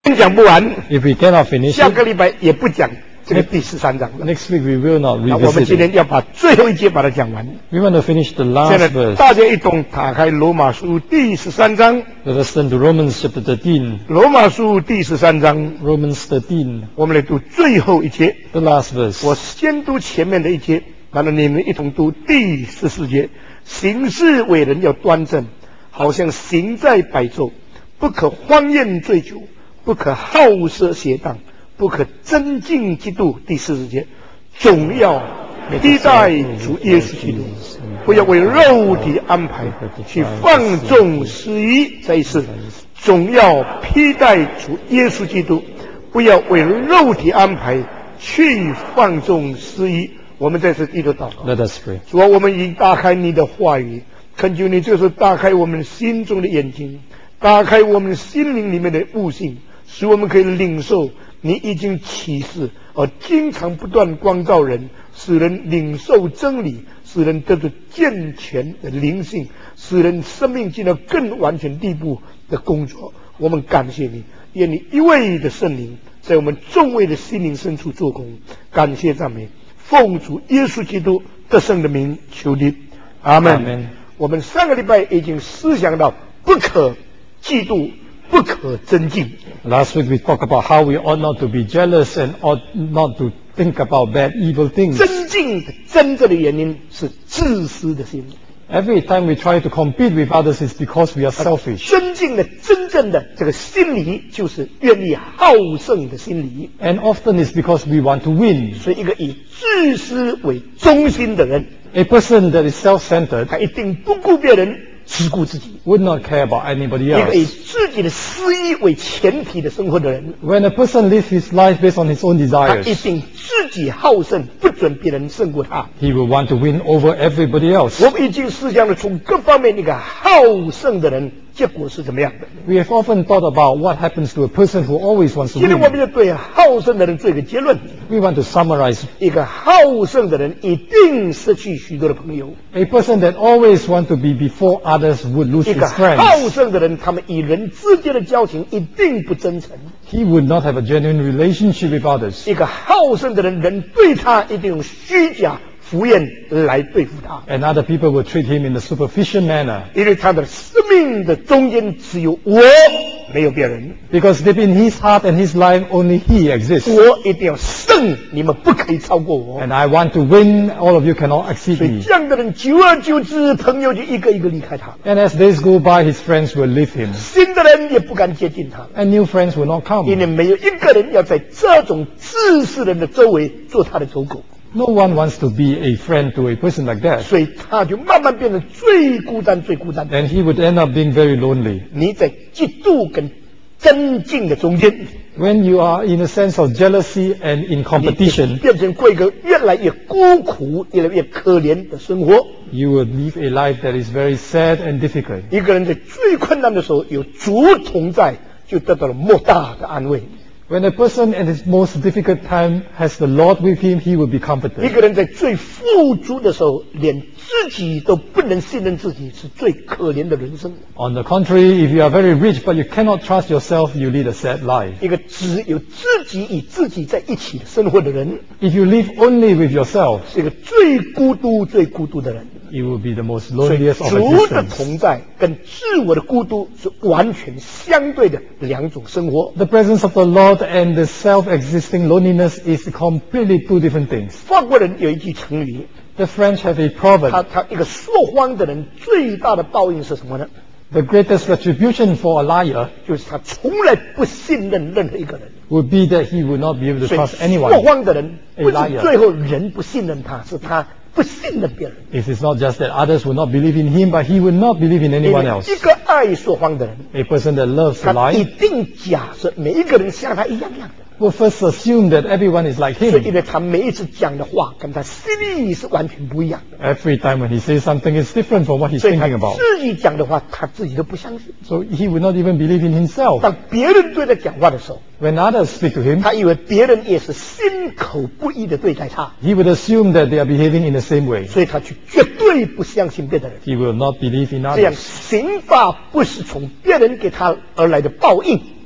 讲不完， If we cannot finish 下个 it, 礼拜也不讲这个第13章了。 next week we will not 那我们 revisit 今 it. 天要把最后一节把它讲完。 We want to finish the 现 last 在 verse. 大家一同打开罗马书第13章， Let us turn to Romans chapter 13. 罗马书第13章， Romans 13, 我们来读最后一节。 the last verse. 我先读前面的一节，然后你们一同读第14节。行事为人要端正，好像行在白昼，不可荒宴醉酒，不可好色邪荡，不可增进嫉妒。第40节，总要披戴主耶稣基督，不要为肉体安排去放纵私欲。再一次，总要披戴主耶稣基督，不要为肉体安排去放纵私欲。我们在此低头祷告。 Let us pray. 主啊，我们已经打开你的话语，恳求你这时候打开我们心中的眼睛，打开我们心灵里面的悟性，使我们可以领受你已经启示，而经常不断光照人，使人领受真理，使人得到健全的灵性，使人生命进到更完全地步的工作。我们感谢你，愿你一位的圣灵在我们众位的心灵深处做工。感谢赞美，奉主耶稣基督得胜的名求你，阿门。 Amen. 我们上个礼拜已经思想到不可嫉妒，不可增进。 Last week we talked about how we ought not to be jealous and ought not to think about bad, evil things. 增进的真正的原因是自私的心， Every time we try to compete with others, it's because we are selfish. 增进的真正的这个心理就是愿意好胜的心理。 And often it's because we want to win. 所以，一个以自私为中心的人， A person that is self-centered 他一定不顾别人，只顾自己。 would not care about anybody 一个以 else. 自己的私欲为前提的生活的人， When a person lives his life based on his own 他一 desires, 定自己好胜，不准别人胜过他。 he will want to win over everybody else. 我们已经思想了从各方面一个好胜的人，结果是怎么样的？ We have often thought about what happens to a person who always wants to 今天我们 win. 就对好胜的人做一个结论： We want to summarize. 一个好胜的人一定失去许多的朋友； A person that always wants to be before others would lose 一 his 个好 friends. 胜的人，他们与人之间的交情一定不真诚； He would not have a genuine relationship with others. 一个好胜的人，人对他一定用虚假敷衍来对付他， And other people will treat him in a superficial manner. 因为他的生命的中间只有我，没有别人。 Because deep in his heart and his life, only he exists. 我一定要胜，你们不可以超过我。 And I want to win, all of you cannot exceed 所以 me. 这样的人，久而久之，朋友就一个一个离开他， And as days go by, his friends will leave him. 新的人也不敢接近他， And new friends will not 因 come. 为没有一个人要在这种自私人的周围做他的走狗， No one wants to be a friend to a person like that. 所以他就慢慢变得最孤单、最孤单。 And he would end up being very lonely. 你在嫉妒跟增进的中间， When you are in a sense of jealousy and in 你 competition, 变成过一个越来越孤苦、越来越可怜的生活。 you will live a life that is very sad and difficult. 一个人在最困难的时候有主同在，就得到了莫大的安慰。 When a person at his most difficult time has the Lord with him, he will be 一 comforted. 个人在最富足的时候，连自己都不能信任自己，是最可怜的人生。 On the contrary, if you are very rich but you cannot trust yourself, you lead a sad life. 一个只有自己与自己在一起生活的人， If you live only with yourself, 是一个最孤独、最孤独的人。 you will be the most 所以 loneliest of 主的 existence. 同在跟自我的孤独是完全相对的两种生活。 The presence of the Lord and the self-existing loneliness is completely two different things. 法国人有一句成语， The French have a proverb. 他一个说谎的人最大的报应是什么呢？ The greatest retribution for a liar 就是他从来不信任任何一个人。 would be that he would not be able to 所以 trust 说 anyone. 谎的人 A 不是 liar. 最后人不信任他，是他不信任别人。 It is not just that others will not believe in him, but he will not believe in 因 anyone 为 else. 一个爱说谎的人， A person that loves to 他一 lie 定假设每一个人像他一样的。 will first assume that everyone is like 所以，因 him. 为他每一次讲的话跟他心里是完全不一样的， Every time when he says something, it's different from what he's 所以他 thinking about. 自己讲的话，他自己都不相信。 So he would not even believe in himself. 当别人对他讲话的时候， When others speak to him, 他以为别人也是心口不一的对待他， he would assume that they are behaving in the same way. 所以他就绝对不相信别的人。 He will not believe in 这样 others. 刑罚不是从别人给他而来的报应，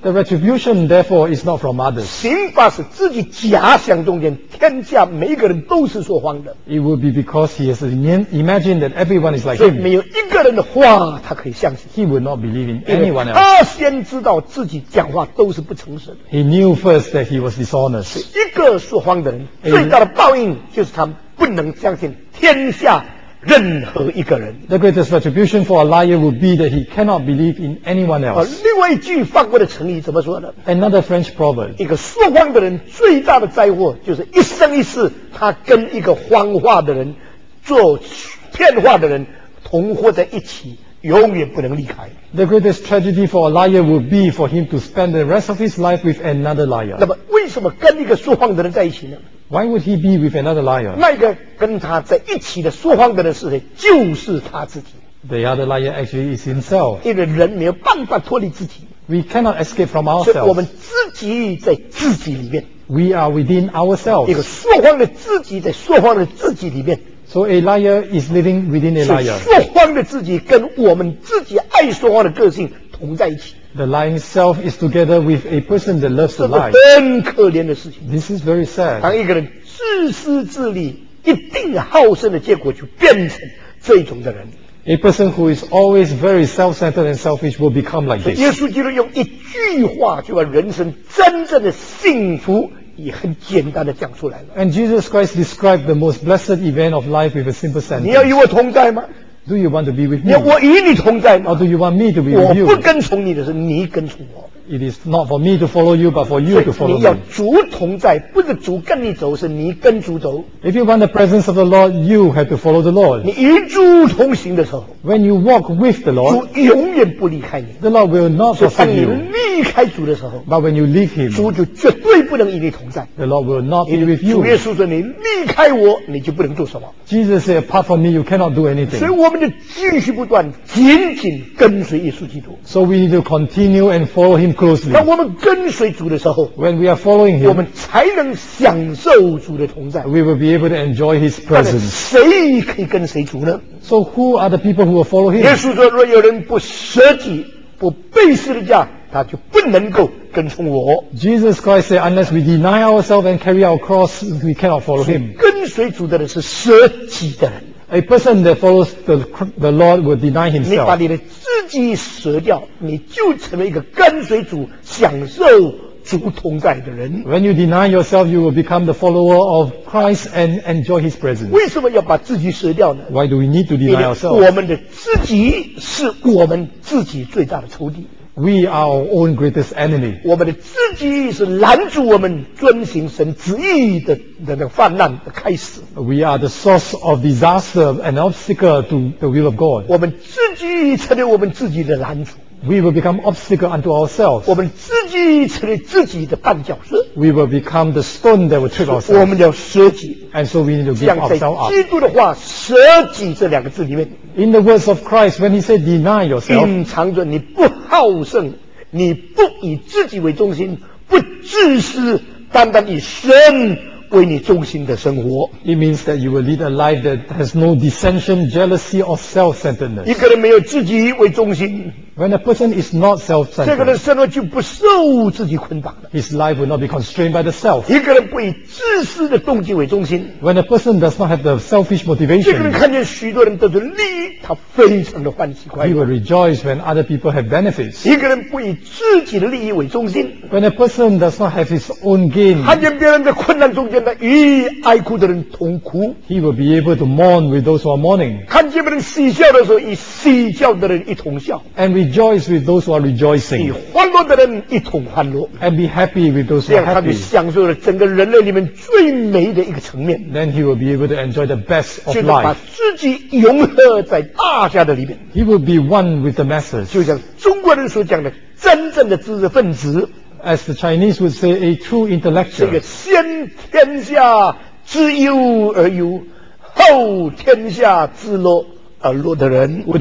The retribution, therefore, is not from others. 刑罚是自己假想中间，天下每一个人都是说谎的， It will be because he has imagined that everyone is like 所以没 him. 有一个人的话他可以相信， He would not believe in 因为 anyone else. 他先知道自己讲话都是不诚实的。 He knew first that he was dishonest. 一个说谎的人最大的报应就是他不能相信天下任何一个人。 The greatest retribution for a liar would be that he cannot believe in anyone else. 另外一句法国的成语怎么说呢？ Another French proverb. 一个说谎的人最大的灾祸就是一生一世他跟一个谎话的人做骗话的人同活在一起，永远不能离开。 The greatest tragedy for a liar would be for him to spend the rest of his life with another 那 liar. 么为什么跟一个说谎的人在一起呢？ Why would he be with another liar? 那个跟他在一起的说谎的人是谁？就是他自己。 The other liar actually is himself. 因为人没有办法脱离自己， We cannot escape from 所以我们 ourselves. 自己在自己里面。 We are within 一个 ourselves. 说谎的自己在说谎的自己里面， So a liar is living within a 所以 liar. 说谎的自己跟我们自己爱说谎的个性同在一起， The lying self is together with a person that loves 这 to 是 lie. 很可怜的事情。 This is very sad. 当一个人自私自利、一定好胜的结果，就变成这种的人。 A person who is always very self-centered and selfish will become like 耶 this. 稣基督用一句话就把人生真正的幸福也很简单的讲出来了。 And Jesus Christ described the most blessed event of life with a simple 你要与 sentence. 我同在吗？ Do you want to be with 你要 me? 我与你同在吗 Or？do you want me to be 我 with 不 you? 跟从你的是你跟从我。 It is not for me to follow you, but for 所 you to 以 follow 你要 me. 主同在，不是主跟你走，是你跟主走。 If you want the presence of the Lord, you have to follow the 你 Lord. 与主同行的时候， When you walk with the 主 Lord, 永远不离开你。 the Lord will not 所以当 forsake 你 you. 离开主的时候， But when you leave Him, 主就绝对不能与你同在。 the Lord will not be 因为 with 主 you. 耶稣说：“你离开我，你就不能做什么。 Jesus said, apart from me, you cannot do ” 所以 anything. 我们就继续不断，紧紧跟随耶稣基督。 So we need to continue and follow Him closely. 当我们跟随主的时候， When we are following 我 Him, 们才能享受主的同在。 we will be able to enjoy His 但是 presence. 谁可以跟随主呢？ So who are the people who will follow 耶 Him? 稣说：“若有人不舍己、不背十字架，他就不能够跟从我。 Jesus Christ said, unless we deny ourselves and carry our cross, we cannot follow Him. 跟随主的人是舍己的人。 A person that follows the Lord will deny 你把 himself. 你的自己舍掉，你就成为一个跟随主、享受主同在的人。 When you deny yourself, you will become the follower of Christ and enjoy His presence. 为什么要把自己舍掉呢？ Why do we need to 因 deny 为我 ourselves? 们的自己是我们自己最大的仇敌。 We are our own greatest enemy. 我们的自己是拦阻我们遵行神旨意的那个泛滥的开始。 We are the source of disaster and obstacle to the will of God. 我们自己成为我们自己的拦阻， We will become obstacle unto 我 ourselves. 们自己成为自己的绊脚石。 We will become the stone that will trip 我 ourselves. 们要舍己， And so we need to 这 give 样在 ourselves up. 基督的话“舍己”这两个字里面， In the words of Christ, when He said deny yourself, 隐藏着你不好胜，你不以自己为中心，不自私，单单以神为你中心的生活。 it means that you will lead a life that has no dissension, jealousy, or 一 self-centeredness. 个人没有自己为中心， When a person is not 这个人 self-centered, 生活就不受自己捆绑了。 his life will not be constrained by the self. 一个人不以自私的动机为中心， When a person does not have the selfish 这个人 motivation, 看见许多人得着利益，他非常的欢喜快 he 乐 will。rejoice when other people have benefits. 一个人不以自己的利益为中心， When a person does not have his own gain, 看见别人在困难中间的与哀哭的人同哭， he will be able to mourn with those who are mourning 看见别人喜笑的时候，与喜笑的人一同笑， and rejoice with those who are 与 rejoicing 欢乐的人一同欢乐。 and be happy with those 这 who are 样他就 happy. 享受了整个人类里面最美的一个层面， Then he will be able to enjoy the best of 就是把 life. 自己融合在大家的里面。 He will be one with the masses. 就像中国人所讲的，真正的知识分子 As the Chinese would say, a true 是一个 intellectual 先天下之忧而忧，后天下之乐而乐的人。 would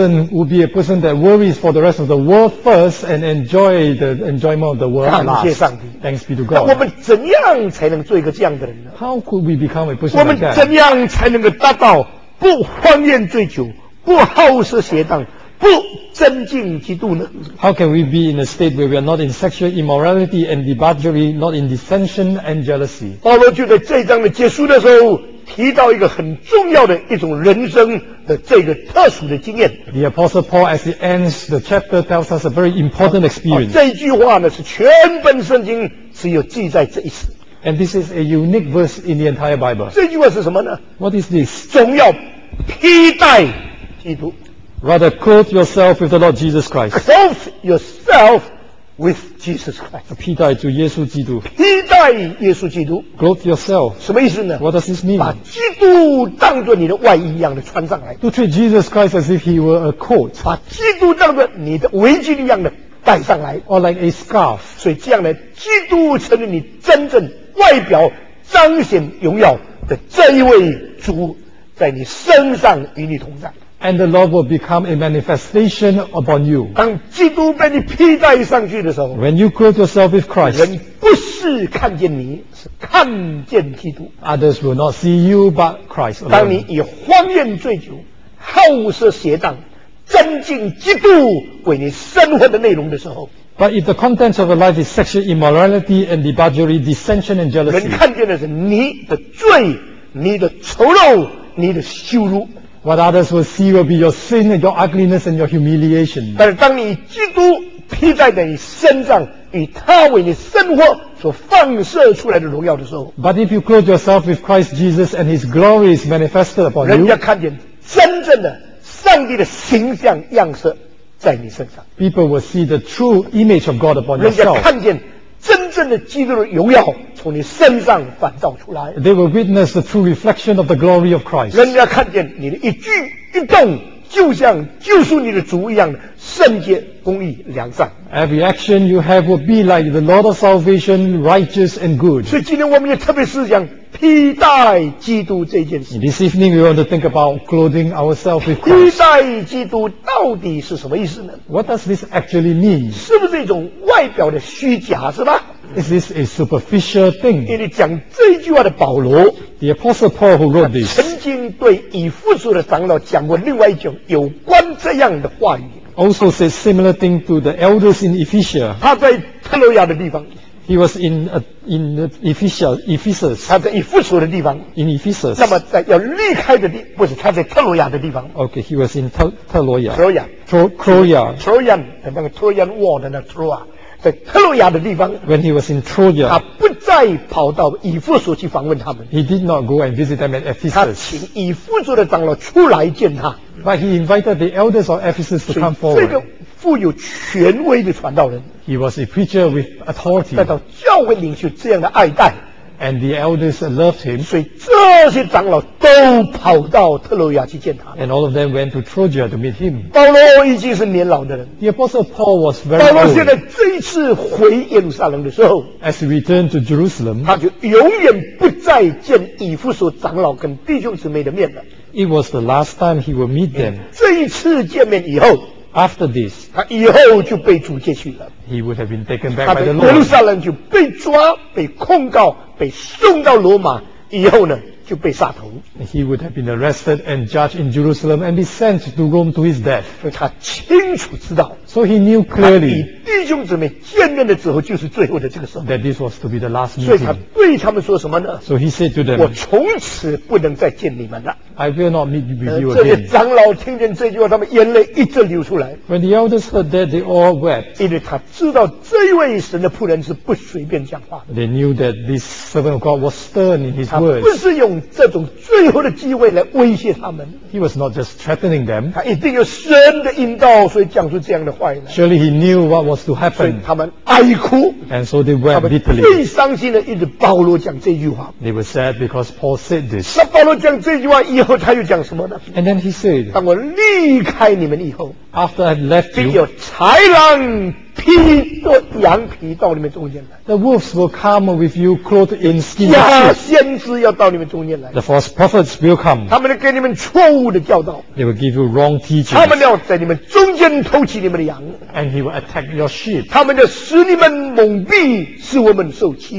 be a person that worries for the rest of the world first and enjoy the enjoyment of the world 感谢 last. 上帝。 Thanks be to 那我 God. 们怎样才能做一个这样的人呢？ How could we become a 我 person 们 like 怎 that? 样才能够达到不荒宴醉酒、不好色邪荡、 不增进基督呢？ How can we be in a state where we are not in sexual immorality and debauchery, not in dissension and jealousy? 保罗就在这一章的结束的时候提到一个很重要的一种人生的这个特殊的经验。 The Apostle Paul, as he ends the chapter, tells us a very important experience. 这一句话呢是全本圣经只有记载这一次。 And this is a unique verse in the entire Bible. 这句话是什么呢？ What is this? 总要披戴基督 Rather, clothe yourself with the Lord Jesus Christ. ，clothe yourself with Jesus Christ， 披戴主耶稣基督。 披戴耶稣基督， Clothe yourself. 什么意思呢？ What does this mean? 把基督当作你的外衣一样的穿上来， To treat Jesus Christ as if he were a coat 把基督当作你的围巾一样的戴上来， or like a scarf. 所以这样呢，基督成了你真正外表彰显荣耀的这一位主，在你身上与你同在。 And the Lord will become a manifestation upon you. 当基督被你披戴上去的时候， When you clothe yourself with Christ, 人不是看见你，是看见基督。 others will not see you but Christ 当你 alone. 以荒宴醉酒、好色邪荡、增进基督为你生活的内容的时候， But if the contents of your life is sexual immorality and debauchery, dissension and 人 jealousy, 看见的是你的罪、你的丑陋、你的羞辱。 what others will see will be your sin and your ugliness and your humiliation. 但是当你基督披戴在你身上，以他为你生活所放射出来的荣耀的时候， But if you clothe yourself with Christ Jesus and his glory is manifested upon 人 you, 家看见真正的上帝的形象样式在你身上， people will see the true image of God upon 人家 yourself. 看见真正的基督的荣耀从你身上反照出来， They will witness the true reflection of the glory of Christ. 人家看见你的一举一动，就像救赎你的主一样的圣洁、公义、良善。 Every action you have will be like the Lord of salvation, righteous and good. 所以今天我们也特别思想披戴基督这件事。 This evening we want to think about clothing ourselves with 披 Christ. 戴基督到底是什么意思呢？ What does this actually mean? 是不是一种外表的虚假，是吧？ Is this a superficial 因 thing? 为讲这一句话的保罗， The Apostle Paul who wrote this 曾经对以弗所的长老讲过另外一种有关这样的话语。 also said similar thing to the elders in Ephesus. 他在特洛亚的地方， He was in Ephesus. 他在以弗所的地方， In Ephesus. 那么在要离开的地，不是他在特洛亚的地方， Okay, he was in 特 Troya. 洛亚， Troya. 特洛亚的那个 Trojan War 的那个 Troa，在特洛亚的地方， When he was in 他 Troya, 不再跑到以弗所去访问他们， he did not go and visit them at 他 Ephesus. 请以弗所的长老出来见他。 But he invited the elders of Ephesus to 所 come 以这个 forward. 富有权威的传道人， He was a preacher with authority, 得到教会领袖这样的爱戴， and the elders loved him, 所以这些长老都跑到特洛亚去见他。 and all of them went to Troja to meet him. 保罗已经是年老的人， The Apostle Paul was very 保罗现 old. 在这一次回耶路撒冷的时候， As he returned to Jerusalem, 他就永远不再见以弗所长老跟弟兄姊妹的面了。 it was the last time he would meet them. 这一次见面以后， After this, 他以后就被主接去了。 he would have been taken back 他 by 在 the 耶路 Lord. 撒冷就被抓、被控告、被送到罗马，以后呢就被杀头。 He would have been arrested and judged in Jerusalem and be sent to Rome to his death. 所以他清楚知道， So he knew 他与 clearly 弟兄姊妹见面的时候就是最后的这个时候。 that this was to be the last 所以他 meeting. 对他们说什么呢？ So he said to 我 them, 从此不能再见你们了。 I will not meet with you 这些 again. 长老听见这句话，他们眼泪一直流出来， When the elders heard that, they all wept. 因为他知道这一位神的仆人是不随便讲话的， They knew that this servant of God was stern in his 他不 words. 是用这种最后的机会来威胁他们， He was not just threatening them. 他一定有神的引导，所以讲出这样的话语来。 Surely he knew what was to 所以 happen. 他们哀哭， And so they 他 wept 们 bitterly. 最伤心的一直保罗讲这句话。 They were sad because Paul said this. 那保罗讲这句话以后，他又讲什么呢？ And then he said, 当我离开你们以后， after I've left 必 you, 有豺狼披着羊皮到你们中间来， the wolves will come with you clothed in skins 假 of sheep. 先知要到你们中间来， The false prophets will come. 他们要给你们错误的教导， They will give you wrong 他们 teachings. 要在你们中间偷袭你们的羊， And he will attack your sheep. 他们要使你们蒙蔽，使我们受欺骗。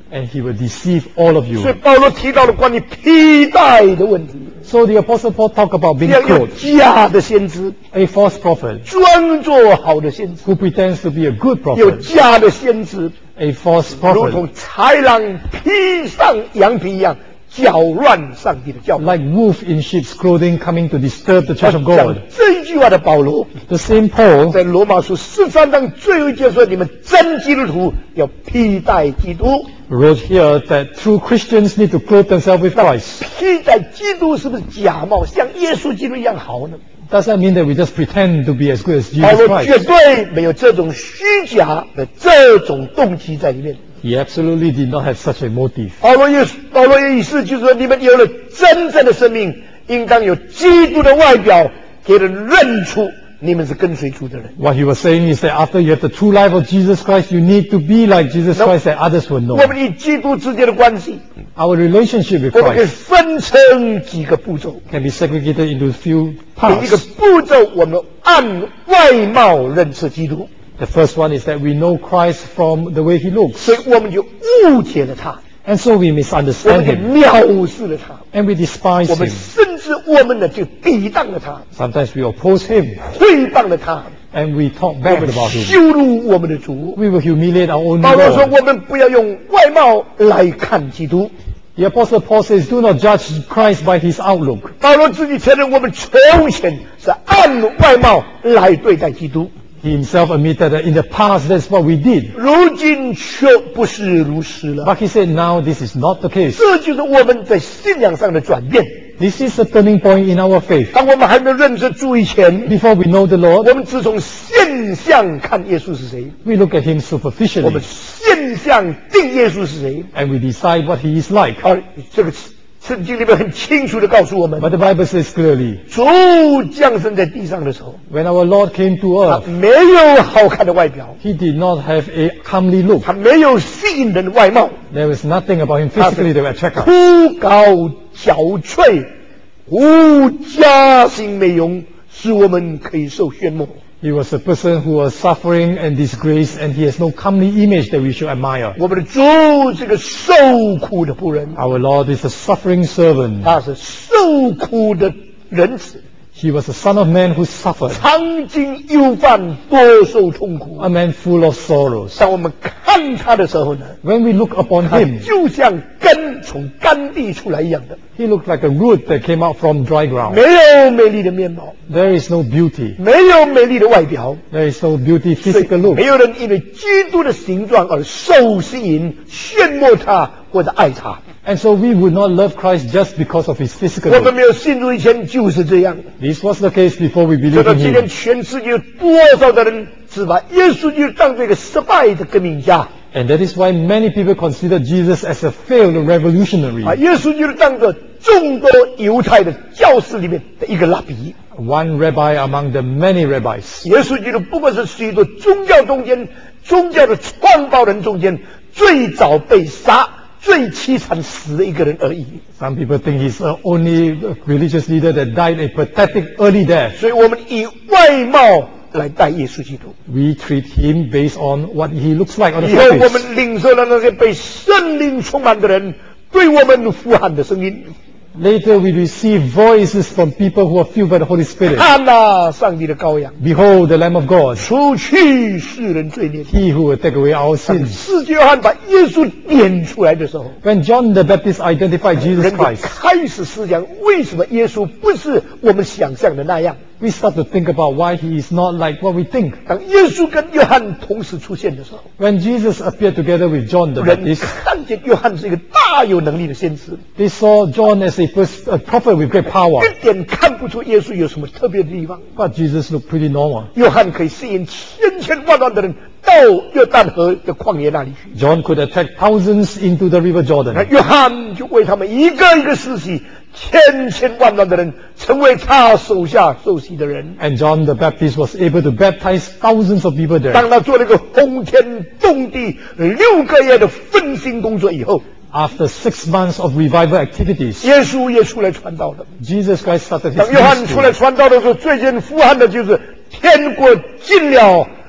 and he will deceive all of 所以 you. 保罗提到了关于披戴的问题， So the Apostle Paul talk about being 要有 clothed, 假的先知， a false prophet 装作好的先知， who pretends to be a good 有 prophet, 假的先知， a false 如 prophet, 同豺狼披上羊皮一样，搅乱上帝的教会。 like wolf in sheep's clothing coming to disturb the church of 讲 God. 这一句话的保罗， The same Paul 在罗马书13章最后一节说：“你们真基督徒要披戴基督。 wrote here that true Christians need to clothe themselves with ” Christ. 披戴基督是不是假冒，像耶稣基督一样好呢？ Does that mean that we just pretend to be as good as 保 Jesus 罗绝 Christ? 对没有这种虚假的这种动机在里面。 He absolutely did not have such a motive. 保罗的意思就是说，你们有了真正的生命，应当有基督的外表，给人认出你们是跟随主的人。 What he was saying is that after you have the true life of Jesus Christ, you need to be like Jesus No. Christ that others will 我 know. 们与基督之间的关系， Our relationship with 我们可以 Christ 分成几个步骤。 can be segregated into a few 第一个 parts. 步骤，我们按外貌认识基督， The first one is that we know Christ from the way he looks. 所以我们就误解了他， And so we 我 misunderstand 们就 him 藐视了他， and we despise 我们 him. 甚至我们呢就抵挡了他， Sometimes we oppose him 诽谤了他， and we talk 我 bad 们 about him. 羞辱我们的主。 We will humiliate our own 保罗说：“ Lord. 我们不要用外貌来看基督。 The Apostle Paul says, do not judge Christ by his outlook. ” 保罗自己承认，我们从前是按外貌来对待基督， He himself admitted that in the past that's what we did. 如今却不是如此了。 But he said now this is not the case. 这就是我们在信仰上的转变。 This is a turning point in our faith. 当我们还没有认识主以前， Before we know the 我 Lord, 们只从现象看耶稣是谁， we look at him 我 superficially 们现象定耶稣是谁。 and we decide what he is like. 而这个圣经里面很清楚的告诉我们， But the Bible says clearly, 主降生在地上的时候， when our Lord came to 他 earth, 没有好看的外表， he did not have a comely look. 他没有吸引人的外貌， There was nothing about him physically that would attract us. 枯槁憔悴，无家型美容，使我们可以受炫目。 He was a person who was suffering and disgraced, and he has no comely image that we should admire. 我们的主是个受苦的仆人， Our Lord is a suffering servant. 他是受苦的人子， He was a son of man who suffered, 常经忧患，多受痛苦 a。man full of sorrows. 当我们看他的时候呢， When we look upon 他 him, 就像根从干地出来一样的， he looked like a root that came out from dry 没 ground. 有美丽的面貌， There is no beauty. 没有美丽的外表， There is no beauty 所以 physical look. 没有人因为基督的形状而受吸引、羡慕他或者爱他。 And so we would not love Christ just because of his physical 我们 look. 没有信主以前就是这样。 This was the case before we 直 believed 到 in 今天， him. 全世界有多少的人只把耶稣基督当做一个失败的革命家， And that is why many people consider Jesus as a failed revolutionary. 把耶稣基督当作众多犹太的教士里面的一个拉比。 One rabbi among the many rabbis. 耶稣基督不过是许多宗教中间、宗教的创造人中间最早被杀、最凄惨死的一个人而已。 Some people think he's the only religious leader that died a pathetic early death. 所以我们以外貌来待耶稣基督。 We treat him based on what he looks like on the 以后我 surface. 们领受了那些被圣灵充满的人对我们呼喊的声音。 Later we receive voices from people who are filled by the Holy Spirit. 看哪，上帝的羔羊， Behold the Lamb of God, 除去世人罪孽。 he who will take away our 当 sins. 世界约翰把耶稣点出来的时候， When John the Baptist identified Jesus 人就 Christ, 开始思想，为什么耶稣不是我们想象的那样？ we start to think about why he is not like what we think. 当耶稣跟约翰同时出现的时候， When Jesus appeared together with John the 人 Baptist, 看见约翰是一个大有能力的先知， they saw John as a prophet with great power. 一点看不出耶稣有什么特别的地方。 But Jesus looked pretty normal. 约翰可以吸引千千万万的人到约旦河的旷野那里去， John could attract thousands into the river 那 Jordan. 约翰就为他们一个一个施洗，千千万万的人成为他手下受洗的人。 And John the Baptist was able to baptize thousands of people there. 当他做了一个轰天动地6个月的奋心工作以后， After 6 months of revival activities, 耶稣也出来传道了。 Jesus Christ started his 当约翰出来 ministry. 传道的时候，最先呼喊的就是天国近了，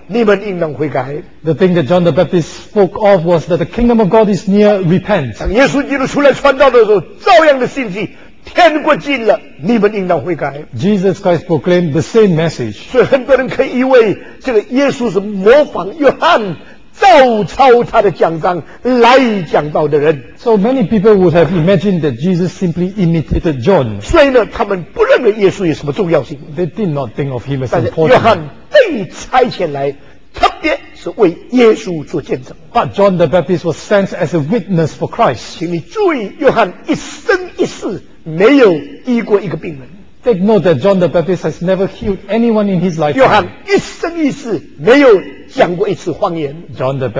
你们应当悔改。 The thing that John the Baptist spoke of was that the kingdom of God is near, repent. 当耶稣基督出来传道的时候，照样的信息，天国近了，你们应当悔改。 Jesus Christ proclaimed the same message. 所以很多人可以以为这个耶稣是模仿约翰，照抄他的讲章来讲道的人， So many people would have imagined that Jesus simply imitated John. 所以呢，他们不认为耶稣有什么重要性。 They did not think of him as 但是约 important. 翰被差遣来，特别是为耶稣做见证。 But John the Baptist was sent as a witness for Christ. 请你注意，约翰一生一世没有医过一个病人。 Take note that John the Baptist has never healed anyone in his 约翰 lifetime. 一生一世没有讲过一次谎言。 John the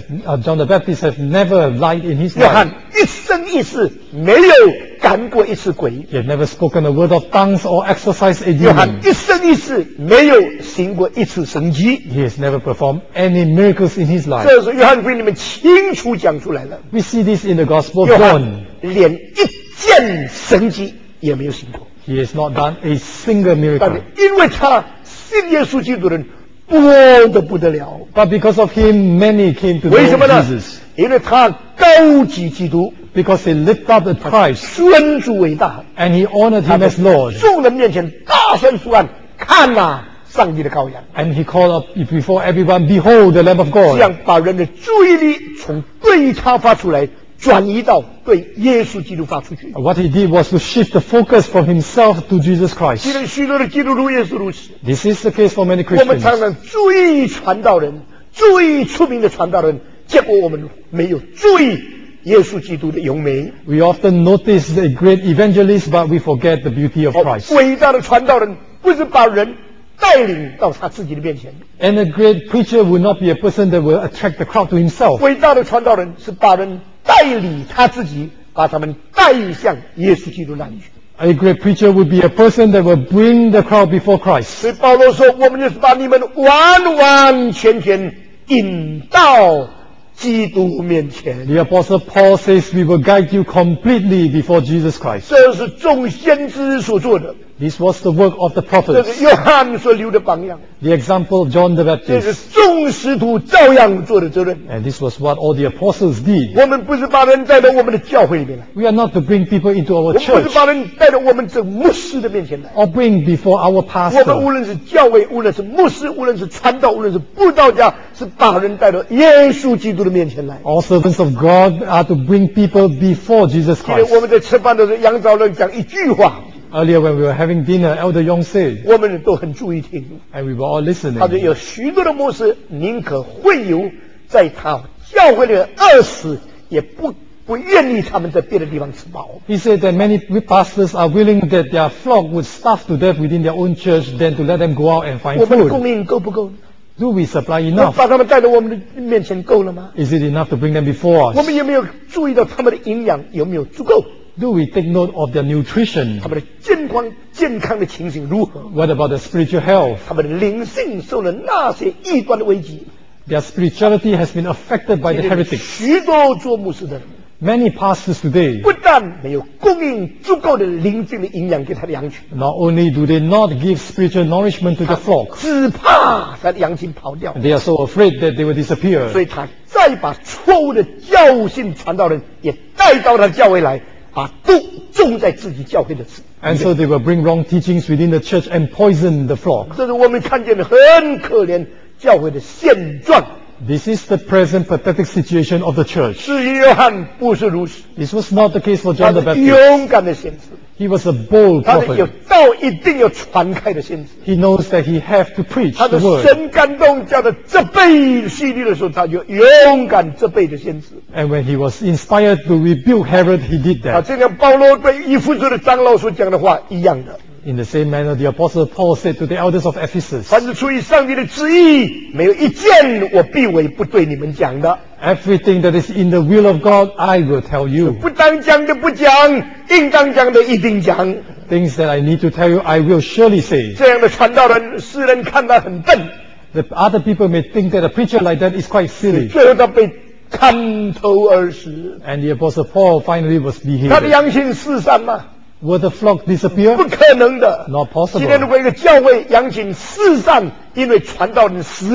Baptist has never lied in his 约翰 life. 一生一世没有赶过一次鬼。 He had never spoken a word of tongues or exorcised a 约翰 demon. 一生一世没有行过一次神迹。 He has never performed any miracles in his life. 这是约翰福音里面清楚讲出来了。 We see this in the Gospel of 约 John. 翰连一件神迹也没有行过， He has not done a single 但 miracle. 是因为他信耶稣基督的人多得不得了。 But because of him, many came to 为什么 know 呢 Jesus.？ 因为他高举基督， Because he lifted up the Christ 尊主伟大， and he honored 他 him 在 as Lord. 众人面前大声呼喊：“看哪，上帝的羔羊！” And he called up before everyone, behold the Lamb of 这 God. 样把人的注意力从对他发出来，转移到对耶稣基督发出去。 What he did was to shift the focus from himself to Jesus 今 Christ. 天许多的基督徒也是如此。 This is the case for many 我们 Christians. 常常注意传道人，注意出名的传道人，结果我们没有注意耶稣基督的荣美。 We often notice the great evangelist, but we forget the beauty of Christ. 伟大的传道人不是把人带领到他自己的面前， And a great preacher will not be a person that will attract the crowd to himself. 伟大的传道人是把人带领他自己，把他们带向耶稣基督那里去。 A great preacher would be a person that will bring the crowd before Christ. 所以保罗说：“我们就是把你们完完全全引到基督面前。 The Apostle Paul says we will guide you completely before Jesus Christ. 这是众先知所做的， This was the work of the 这 prophets. 是约翰所留的榜样， The example of John the 这是 Baptist. 众使徒照样做的责任。 And this was what all the apostles did. 我们不是把人带到我们的教会里面来， We are not to bring people into 我 our 们不 church 是把人带到我们这牧师的面前来。 or bring before our 我们 pastor. 无论是教会，无论是牧师，无论是传道，无论是布道家，是把人带到耶稣基督的面前来。 All servants of God are to bring people before Jesus 今天 Christ. 我们在吃饭的时候，杨早人讲一句话， Earlier when we were having dinner, Elder Yong said, 我们都很注意听。 and we were all 他说 listening, 有许多的牧师宁可会有在他教会里饿死，也不愿意他们在别的地方吃饱。 he said that many pastors are willing that their flock would starve to death within their own church than to let them go out and 我 find 们的 food. 供应够不够？ Do we supply 我 enough? 把他们带到我们的面前够了吗？ Is it enough to bring them before 我 us? 们有没有注意到他们的营养有没有足够？ Do we take note of their nutrition? 他们的健康的情形如何？ What about their spiritual health? 他们的灵性受了那些异端的危机。 Their spirituality has been affected by the heretics. 许多做牧师的人， Many pastors today, 不但没有供应足够的灵性的营养给他的羊群， not only do they not give spiritual nourishment to the flock, 只怕他的羊群跑掉， they are so afraid that they will disappear. 所以他再把错误的教训传道人也带到他的教会来，把毒种在自己教会的子。 And so they will bring wrong teachings within the church and poison the flock. 这是我们看见的很可怜教会的现状。 This is the present pathetic situation of the church. 至于约翰不是如此， This was not the case for 他 John the 是 Baptist. 勇敢的先知， He was a bold 他是有 prophet. 道一定要传开的先知。 He knows that he have to preach 他 the 的 word. 神感动叫他责备希律的时候，他就勇敢责备的先知。 And when he was inspired to rebuke Herod, he did 啊， that. 这样保罗对以弗所的长老所讲的话一样的。 In the same manner, the apostle Paul said to the elders of Ephesus, 凡是出于上帝的旨意，没有一件我必为不对你们讲的。 everything that is in the will of God, I will tell you. 不当讲的不讲，应当讲的一定讲。 Things that I need to tell you, I will surely say. 这样的传道人，世人看他很笨， The other people may think that a preacher like that is quite silly. 最后他被看透而死。 And the apostle Paul finally was 他的 beheaded. 羊群四散吗？ Will the flock disappear? 不可能的。 Not 今天如 possible. 果一个教会羊群四散，因为传道人死了，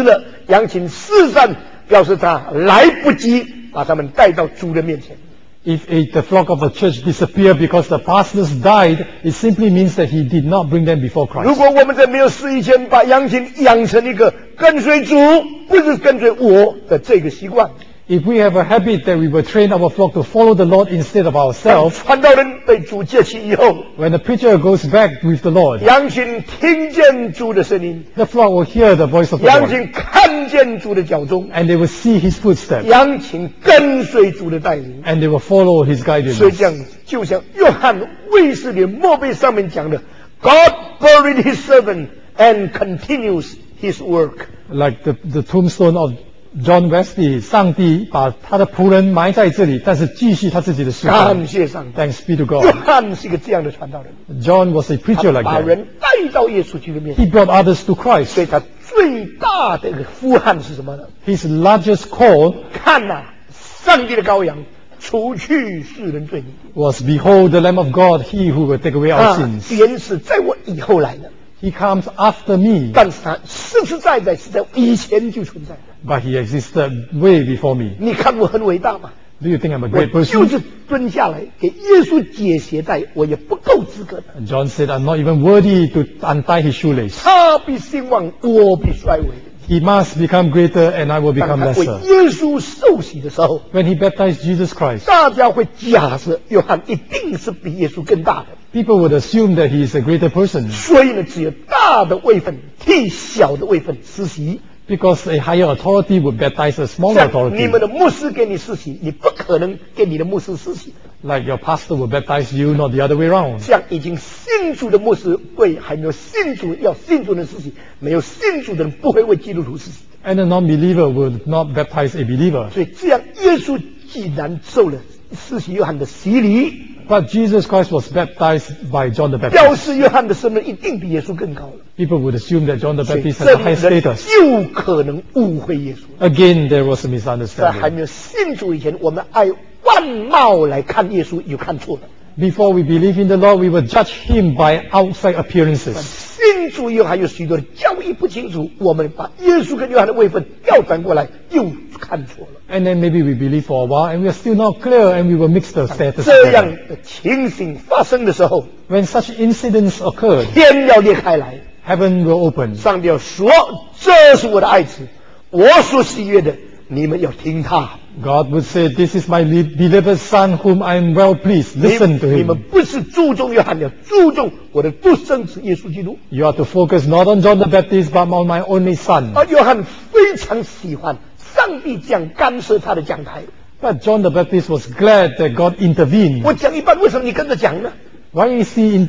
羊群四散，表示他来不及把他们带到主人面前。 If the flock of the church disappeared because the pastors died, it simply means that he did not bring them before 如 Christ. 果我们在没有死以前把羊群养成一个跟随主，不是跟随我的这个习惯， If we have a habit that we will train our flock to follow the Lord instead of 当 ourselves, 传道人被主接起以后， when the preacher goes back with the Lord, 羊群听见主的声音， the flock will hear the voice of the 羊 Lord, 群看见主的脚踪， and they will see his footsteps, 羊群跟随主的带领。 and they will follow his 所以这 guidance. 样，就像约翰卫斯理末辈上面讲的 ，God buried His servant and continues His work。 Like the tombstone of John Wesley, 上帝把他的仆人埋在这里，但是继续他自己的事工。 感谢上帝， Thanks be to 约 God. 翰是一个这样的传道人， John was a 他 preacher like 把 that. 人带到耶稣基督面前。 He brought others to Christ. 所以他最大的一个呼喊是什么呢？ His largest call 看呐、上帝的羔羊，除去世人罪孽。 was, Behold the Lamb of God, he who will take away our sins. 原是在我以后来的， He comes after me, 但是他实实在在是在我以前就存在的。 but he existed way before me. 你看我很伟大吗？ Do you think I'm a 我 great 就 person? 是蹲下来给耶稣解鞋带，我也不够资格的。 And John said, I'm not even worthy to untie his shoelace. 他必兴旺，我必衰微。 He must become greater and I will 当 become 他为 lesser. 耶稣受洗的时候， When he baptized Jesus Christ, 大家会假设约翰一定是比耶稣更大的， people would assume that he is a greater person 所以呢，只有大的位分替小的位分施洗。 because a higher authority would baptize a smaller 像你 authority. 们的牧师给你施洗，你不可能给你的牧师施洗。 Like your pastor will baptize you, not the other way around. 像已经信主的牧师为还没有信主要信主的人施洗，没有信主的人不会为基督徒施洗。 And a non-believer will not baptize a believer. 所以这样，耶稣既然受了施洗约翰的洗礼， But Jesus Christ was baptized by John the 表 Baptist. 示约翰的身份一定比耶稣更高了。 People would assume that John the 所以 Baptist 这 has a 里 high 人 status. 就可能误会耶稣。 Again, there was a 在还 misunderstanding. 没有信主以前，我们按外貌来看耶稣，有看错了。 Before we believe in the Lord, we will judge him by outside appearances. 信主以后还有许多的教义不清楚，我们把耶稣跟约翰的位分调转过来，又看错了。 And then maybe we believe for a while and we are still not clear and we will mix the status 这样 together. 的情形发生的时候， When such incidents occurred, 天要裂开来， heaven will open. 上帝要说：“这是我的爱子，我所喜悦的，你们要听他。 God would say, This is my beloved son whom I am well pleased. Listen to 你们 him. 不是注重约翰，要注重我的独生子耶稣基督。 You are to focus not on John the Baptist but on my only son. 而约翰非常喜欢上帝这样干涉他的讲台。 But John the Baptist was glad that God intervened. 我讲一半，为什么你跟着讲呢？ Why did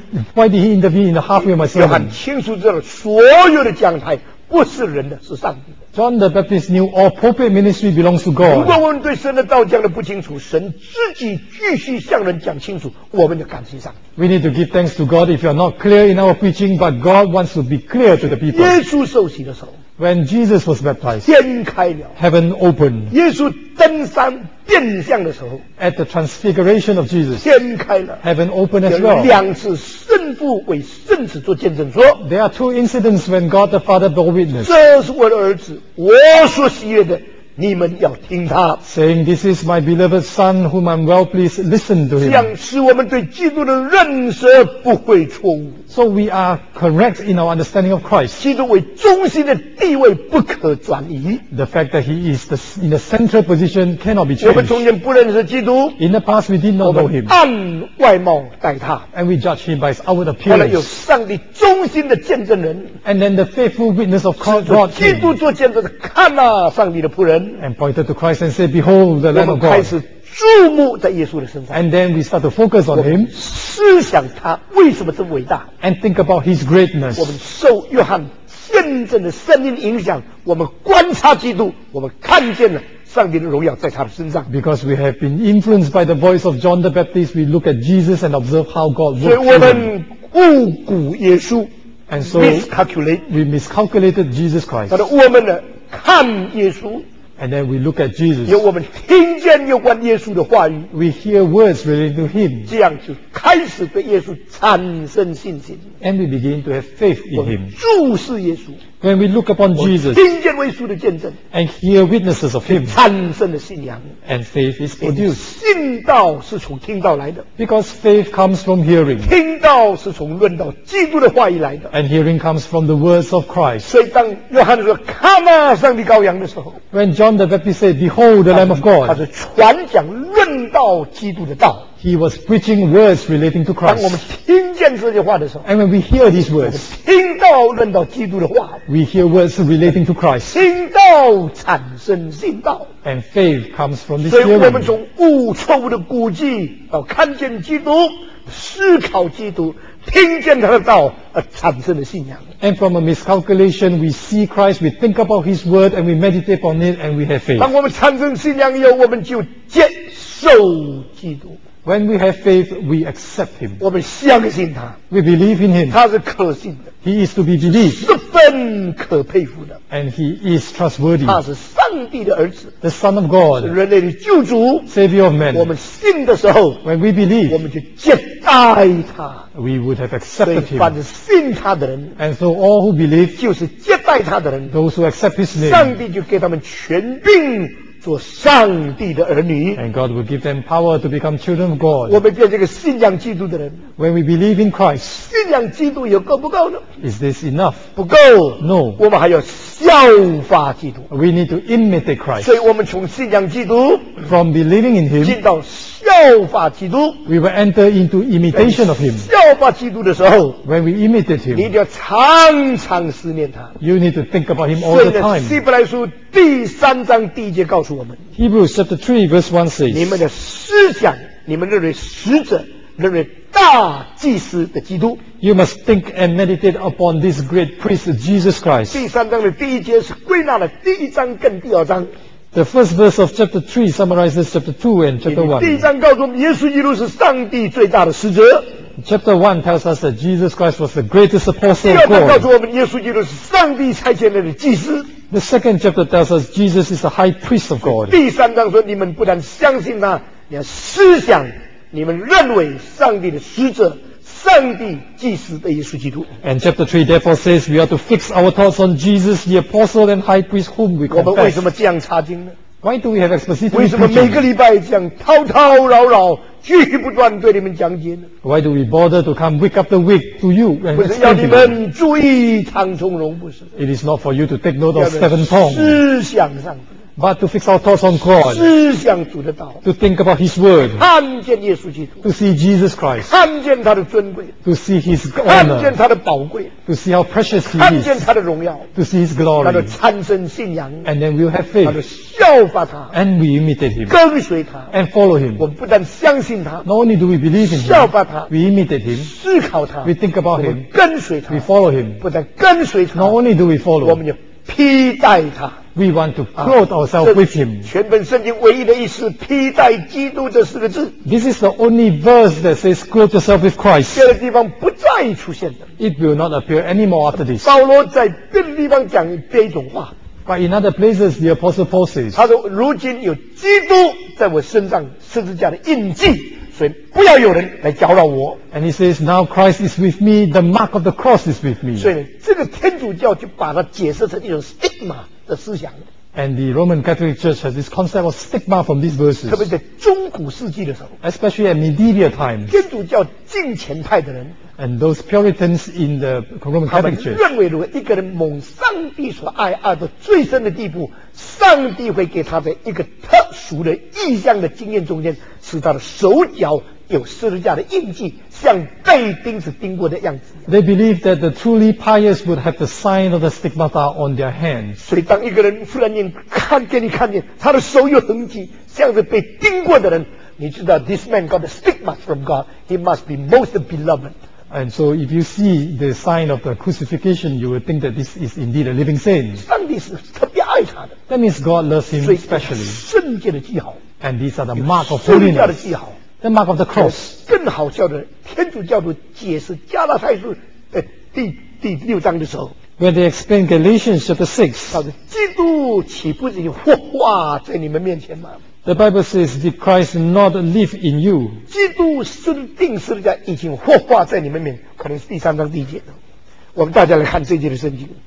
he intervene in the halfway of my 约翰 sermon? 清楚知道，所有的讲台不是人的，是上帝的。 John the Baptist knew all pulpit ministry belongs to 如果 God. 我们对神的道讲的不清楚，神自己继续向人讲清楚，我们就感谢上帝。 We need to give thanks to God if you are not clear in our preaching, but God wants to be clear to the people. 耶稣受洗的时候， When Jesus was baptized, 天开了； heaven opened. 耶稣登山变相的时候， At the transfiguration of Jesus, 天开了。 heaven opened as 有 well. 两次圣父为圣子做见证说 There are two incidents when God the Father bore：“ witness, 这是我的儿子，我所喜悦的，你们要听他。” saying, This is my beloved Son whom I'm well pleased. Listen to 这 him. 样使我们对基督的认识不会错误。 So we are correct in our understanding of Christ. 基督为中心的地位不可转移。 The fact that he is in the central position cannot be 我们 changed. 从前不认识基督， In the past, we did 我 not know 们 him, 按外貌待他。 and we judge him by his outward 后来有 appearance. 上帝中心的见证人， And then the faithful witness of God 基督 came 做见证的，看呐、上帝的仆人。 and pointed to Christ and said, Behold the 我 Lamb 们 of 开 God. 始注目在耶稣的身上， And then we start to focus 我 on 们 him 思想他为什么这么伟大。 and think about his 我 greatness. 们受约翰见证的生命影响，我们观察基督，我们看见了上帝的荣耀在他的身上。 Because we have been influenced by the voice of John the Baptist, we look at Jesus and observe how God 所以 worked 我 through him. 们误估耶稣 And so ，miscalculate， we miscalculated Jesus Christ. 但是我们呢看耶稣， And then we look at Jesus. 有我们听见有关耶稣的话语， We hear words relating to him. 这样就开始对耶稣产生信心。 And we begin to have faith 我 in 们 him. 注视耶稣， When we look upon Jesus 听见为主的见证， and hear witnesses of him, 产生了信仰。 and faith is 因为 produced. 信道是从听道来的， Because faith comes from hearing, 听道是从论到基督的话语来的。 and hearing comes from the words of Christ. 所以当约翰说“看啊，上帝羔羊”的时候， When John the Baptist said, Behold the Lamb of 他 God, 是传讲论到基督的道。 he was preaching words relating to 当我们 Christ. 听见这些话的时候， And when we hear these words, 听到论到基督的话， we hear words relating to Christ. 听到产生信道。 And faith comes from this 所以我们 hearing. 从误错误的估计到看见基督，思考基督，听见他的道，而产生的信仰。 And from a miscalculation, we see Christ, we think about his word, and we meditate on it, and we have faith. 当我们产生信仰以后，我们就接受基督， When we have faith, we accept him. 我们相信他， We believe in him. 他是可信的， He is to be believed, 十分可佩服的。 and he is trustworthy. 他是上帝的儿子， The Son of 是 God, 人类的救主。 Savior of 我 men. 们信的时候， When we 我 believe, 们就接待他。 we would have 所以 accepted 凡 him. 是信他的人， And so all who believe, 就是接待他的人， those who accept his name, 上帝就给他们权柄做上帝的儿女。 and God will give them power to become children of 我 God. 们变这个信仰基督的人， When we believe in Christ, 信仰基督有够不够呢？ is this enough? 不够。 No. 我们还要效法基督。 We need to imitate Christ. 所以我们从信仰基督 From believing in him, 进到效法基督。 we will enter into imitation of him. 效法基督的时候， When we imitate 你一 him, 定要常常思念他。 you need to think about him all 所以 the 呢， time. 希伯来书第3章第1节告诉我们： Hebrews chapter 3 verse 1 你们 says, 的思想，你们认为使者，认为大祭司的基督。 You must think and meditate upon this great priest, Jesus Christ. 第3章的第1节是归纳了第1章跟第2章。 The first verse of chapter 3 summarizes chapter 2 and chapter 第1 1. 章告诉我们，耶稣基督是上帝最大的使者。 Chapter 1 tells us that Jesus Christ was the greatest 第 apostle 2 of 章告诉 God. 我们，耶稣基督是上帝差遣来的祭司。 The second chapter tells us Jesus is the high priest of God. 第3章说，你们不但相信他，你要思想，你们认为上帝的使者、上帝祭司的耶稣基督。 And chapter 3 therefore says we are to fix our thoughts on Jesus, the apostle and high priest whom we 我们为什 confess. 么这样查经呢？ Why do we have expository 为什么每个 preaching? 礼拜这样滔滔唠唠、句不断地对你们讲解呢？ Why do we bother to come week after week to you 不 and 是要 explain 你 to you? 们注意唐从容，不是， It is not for you to take note 要 of seven tongues, 思想上， but to fix our thoughts on God, 思想主的道， to think about His Word, 看见耶稣基督， to see Jesus Christ, 看见他的尊贵， to see His 看见 honor, 他的宝贵， to see how precious He 看见 is, 他的荣耀， to see His 他的 glory, 产生信仰， and then we'll have 他的 faith, 效法他， and we imitate Him 跟随他。 and follow 我 Him. 们不但相信他， Not only do we believe in 效 Him, 法他， we imitate Him, 思考他， we think 我 about 们 Him, 跟随他 we，follow Him. 不但跟随他， Not only do we 我 follow, 们就披戴他。 we want to clothe ourselves 这 with 是 Him. 全本圣经唯一的一次披戴基督这4个字， This is the only verse that says clothe yourself with Christ. 别的地方不再出现的。 It will not appear anymore after this. 保罗在别的地方讲别一种话， But in other places, the Apostle Paul says, 他说：“如今有基督在我身上十字架的印记，所以不要有人来搅扰我。 and he says, now Christ is with me, the mark of the cross is with ” me. 所以呢，这个天主教就把它解释成一种 stigma 的思想， And the Roman Catholic Church has this concept of stigma from these 特别 verses, 在中古世纪的时候， especially at medieval times. 天主教敬虔派的人， And those Puritans in the Roman 他们 Catholic Church, 认为，如果一个人蒙上帝所爱到最深的地步，上帝会给他在一个特殊的意象的经验中间，使他的手脚有十字架的印记，像被钉子钉过的样子。 they believe that the truly pious would have the sign of the stigmata on their hands. 所以，当一个人忽然间给你看见他的手有痕迹，像是被钉过的人，你知道 this man got a stigma from God. He must be most beloved. And so if you see the sign of the crucifixion, you will think that this is indeed a living saint. 上帝是特别爱他的， That means God loves 所 him 以 specially. 圣洁的记号， And these are the mark of 十字架的 holiness, 记号。 the mark of the cross. 更好笑的，天主教徒解释加拉太书的第6章的时候， When they explain Galatians chapter 6, 他说：“基督岂不是已经活化在你们面前吗？ the Bible says, did Christ not live in you? 基督定十字架已经活化在你们面前，可能是第3章第1节的。我们大家来看这一节的圣经，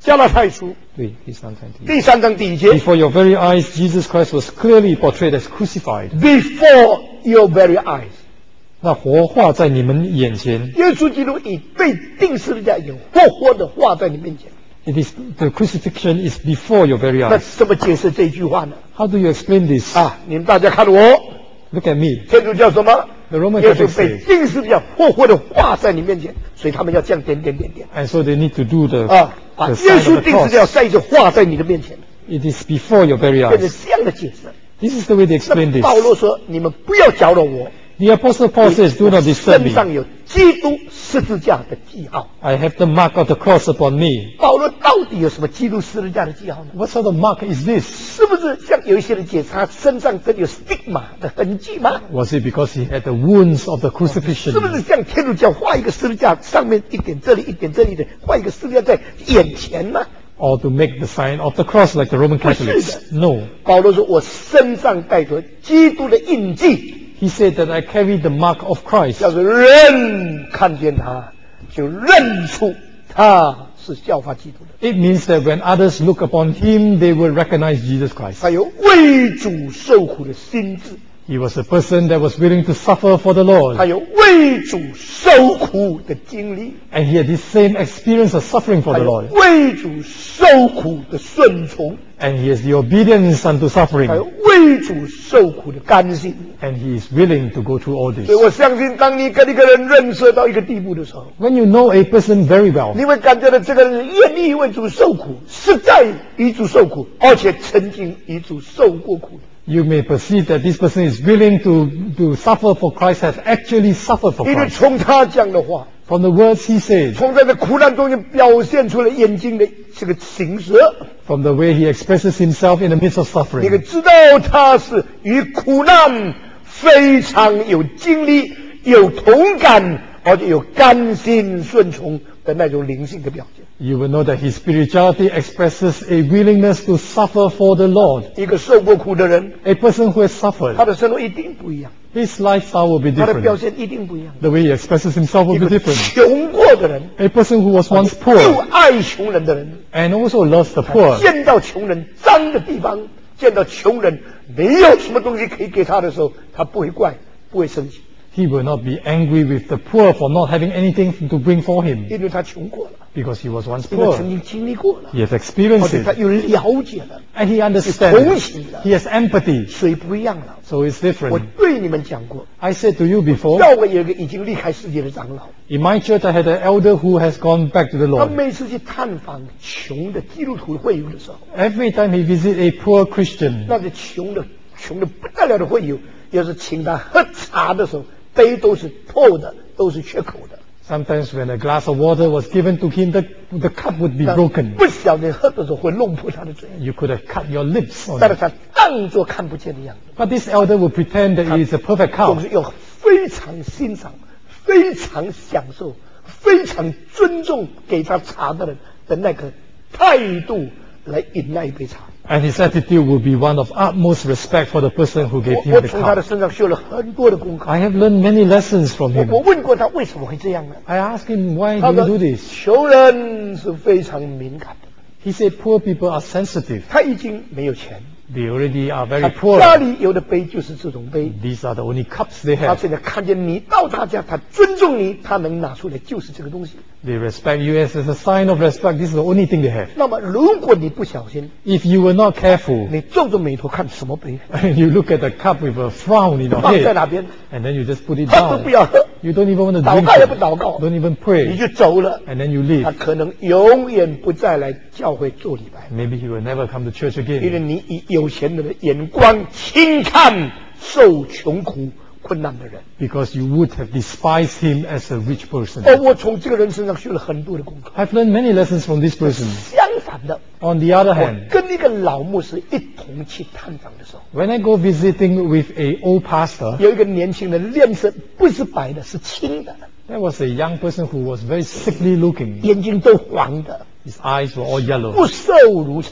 加拉太书对，第3章第1节。 第3章第1节 Before your very eyes, Jesus Christ was clearly portrayed as crucified. ，Before your very eyes， 那活画在你们眼前。 耶稣基督已被钉十字架，已活活的画在你面前。 It is the crucifixion is before your very 那 eyes. 怎么解释这句话呢？ How do you explain this? 你们大家看我， Look at me. 天主教什么？ The Roman 耶 Catholic 稣被 says, 钉十字架，活活的画在你面前，所以他们要这样点点点点 and so they need to do the 把 the 耶 sign 稣 of the 钉十字架 cross. 再一次画在你的面前， It is before your very 变成 eyes. 这样的解释。 This is the way they explain 那 this. 保罗说：“你们不要搅扰我， The Apostle Paul says, do not disturb 身 me. 上有基督十字架的记号。” I have the mark of the cross upon me. 保罗到底有什么基督十字架的记号呢？ What sort of mark is this? 是不是像有一些人解释他身上真有 stigma 的痕迹吗？ Was it because he had the wounds of the 是不 crucifixion? 是像天主教画一个十字架，上面一点这里一点这里的，画一个十字架在眼前吗？ Or to make the sign of the cross like the Roman Catholics? No. 保罗说：“我身上带着基督的印记， He said that I carry the mark of Christ. 要是人看见他，就认出他是效法基督的。 It means that when others look upon him, they will recognize Jesus Christ. 他有为主受苦的心志， He was a person that was willing to suffer for the 他 Lord. 有为主受苦的经历， And he had this same experience of suffering for 他 the 有 Lord. 为主受苦的顺从， And he has the obedience unto 还有 suffering. 为主受苦的甘心。 And he is willing to go through all 所以 this. 我相信，当你跟一个人认识到一个地步的时候， When you know a person very well, 你会感觉到这个人愿意为主受苦，实在与主受苦，而且曾经与主受过苦的。 you may perceive that this person is willing to suffer for Christ, has actually suffered for 因为 Christ. 从他讲的话， From the words he said, 从在这苦难中间表现出了眼睛的这个形色， from the way he expresses himself in the midst of 你可 suffering, 知道他是与苦难非常有经历、有同感，而且有甘心顺从的那种灵性的表现。 you will know that his spirituality expresses a willingness to suffer for the Lord. 一个受过苦的人， A person who has 他 suffered, 的生活一定不一样， his lifestyle will be 他的表 different. 现一定不一样。 The way he expresses himself 一 will be 个 different. 穷过的人， A person who was once 又 poor 爱穷人的人， and also loves the poor, 见到穷人脏的地方，见到穷人没有什么东西可以给他的时候，他不会怪，不会生气， he will not be angry with the poor for not having anything to bring for him 因为他穷过了， because he was once 因为 poor. 曾经经历过了， He has 而 experienced 且他 it 又了解了， and he 同 understands. 情了， He has empathy, 所以不一样了。 so it's 我 different. 对你们讲过， I said to you before, 教会有一个已经离开世界的长老， in my church I had an elder who has gone back to the 他 Lord. 每次去探访穷的基督徒会友的时候， Every time he visit a poor Christian, 那是穷的不得了的会友，要是请他喝茶的时候，杯都是破的，都是缺口的。 sometimes when a glass of water was given to him, the cup would be 那 broken. 不小心喝的时候会弄破他的嘴， You could have cut your lips on 但是 it. 他当作看不见的样子， But this elder would pretend that he is a perfect 总 cow. 是用非常欣赏、非常享受、非常尊重给他茶的人的那个态度来饮那一杯茶。 And his attitude would be one of utmost respect for the person who gave 我 him 我 the 从他的 cup. 身上学了很多的功课。 I have learned many lessons from 我 him. 问过他为什么会这样呢？ I asked him, why 他 do you 说 do this? 穷人是非常敏感的， He said poor people are sensitive. 他已经没有钱， They already are 他 very poor. 家里有的杯就是这种杯。 These are the only cups they 他 have. 现在看见你到他家，他尊重你，他能拿出来就是这个东西。 They respect you as a sign of respect. This is the only thing they have. 那么如果你不小心， If you were not careful, 你皱着眉头看什么杯， and you look at the cup with a frown in your 放在 head, 哪边， and then you just put it 喝都不 down. 要喝， You don't even want to 祷 drink 告也不 it. 祷告， Don't even 你 pray. 就走了， And then you 他 leave. 可能永远不再来教会做礼拜， Maybe he will never come to church 因为 again. 你以有钱人的眼光轻看受穷苦困难的人。 Because you would have despised him as a rich person. 而我从这个人身上学了很多的功课。 I've learned many lessons from this person. 相反的， On the other 我 hand, 跟一个老牧师一同去探访的时候， when I go visiting with a old pastor, 有一个年轻人脸色不是白的，是青的， there was a young person who was very sickly looking. 眼睛都黄的， His eyes were all yellow. 不瘦如柴。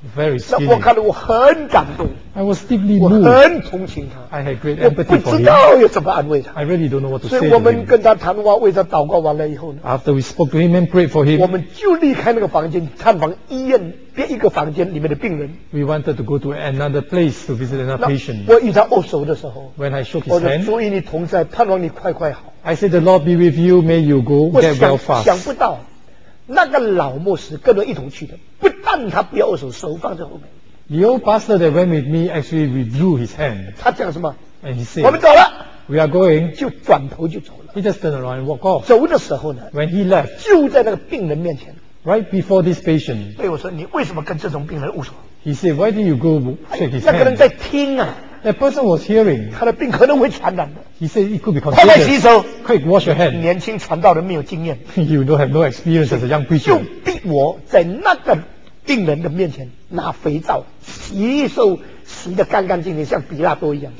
very 那我 skinny. 看了我很感动， I was deeply 我 moved. 很同情他， I had great 我不 empathy for 知 him. 道要怎么安慰他。 I really don't know what to 所 say 以 to 我们 him. 跟他谈话，为他祷告完了以后呢， After we spoke to him and prayed for 我 him, 们就离开那个房间，探访医院别一个房间里面的病人。 we wanted to go to another place to visit another 那 patient. 我与他握手的时候， When I shook 我 his 说 hand, 主与你同在，盼望你快快好。 I said, the Lord be with you, may you go 我 get well 想 fast. 不到，那个老牧师跟我一同去的，不但他不要握手，手放在后面， The old pastor that went with me actually withdrew his hand 他讲什么？ and he 我们 said, 走了， we are going. 就转头就走了。 He just turned around and walked off. 走的时候呢， When he left, 就在那个病人面前 right before this patient, 对我说：“你为什么跟这种病人握手 he said, why did you go shake his？” 那个人在 hand? 听啊， That person was hearing. 他的病可能会传染的， He said, it could be 快快洗 contagious. 手。 Quick, wash your hand. 年轻传道人没有经验， You don't have no experience as a young 就 preacher. 逼我在那个病人的面前拿肥皂洗手，洗得干干净净，像比拉多一样。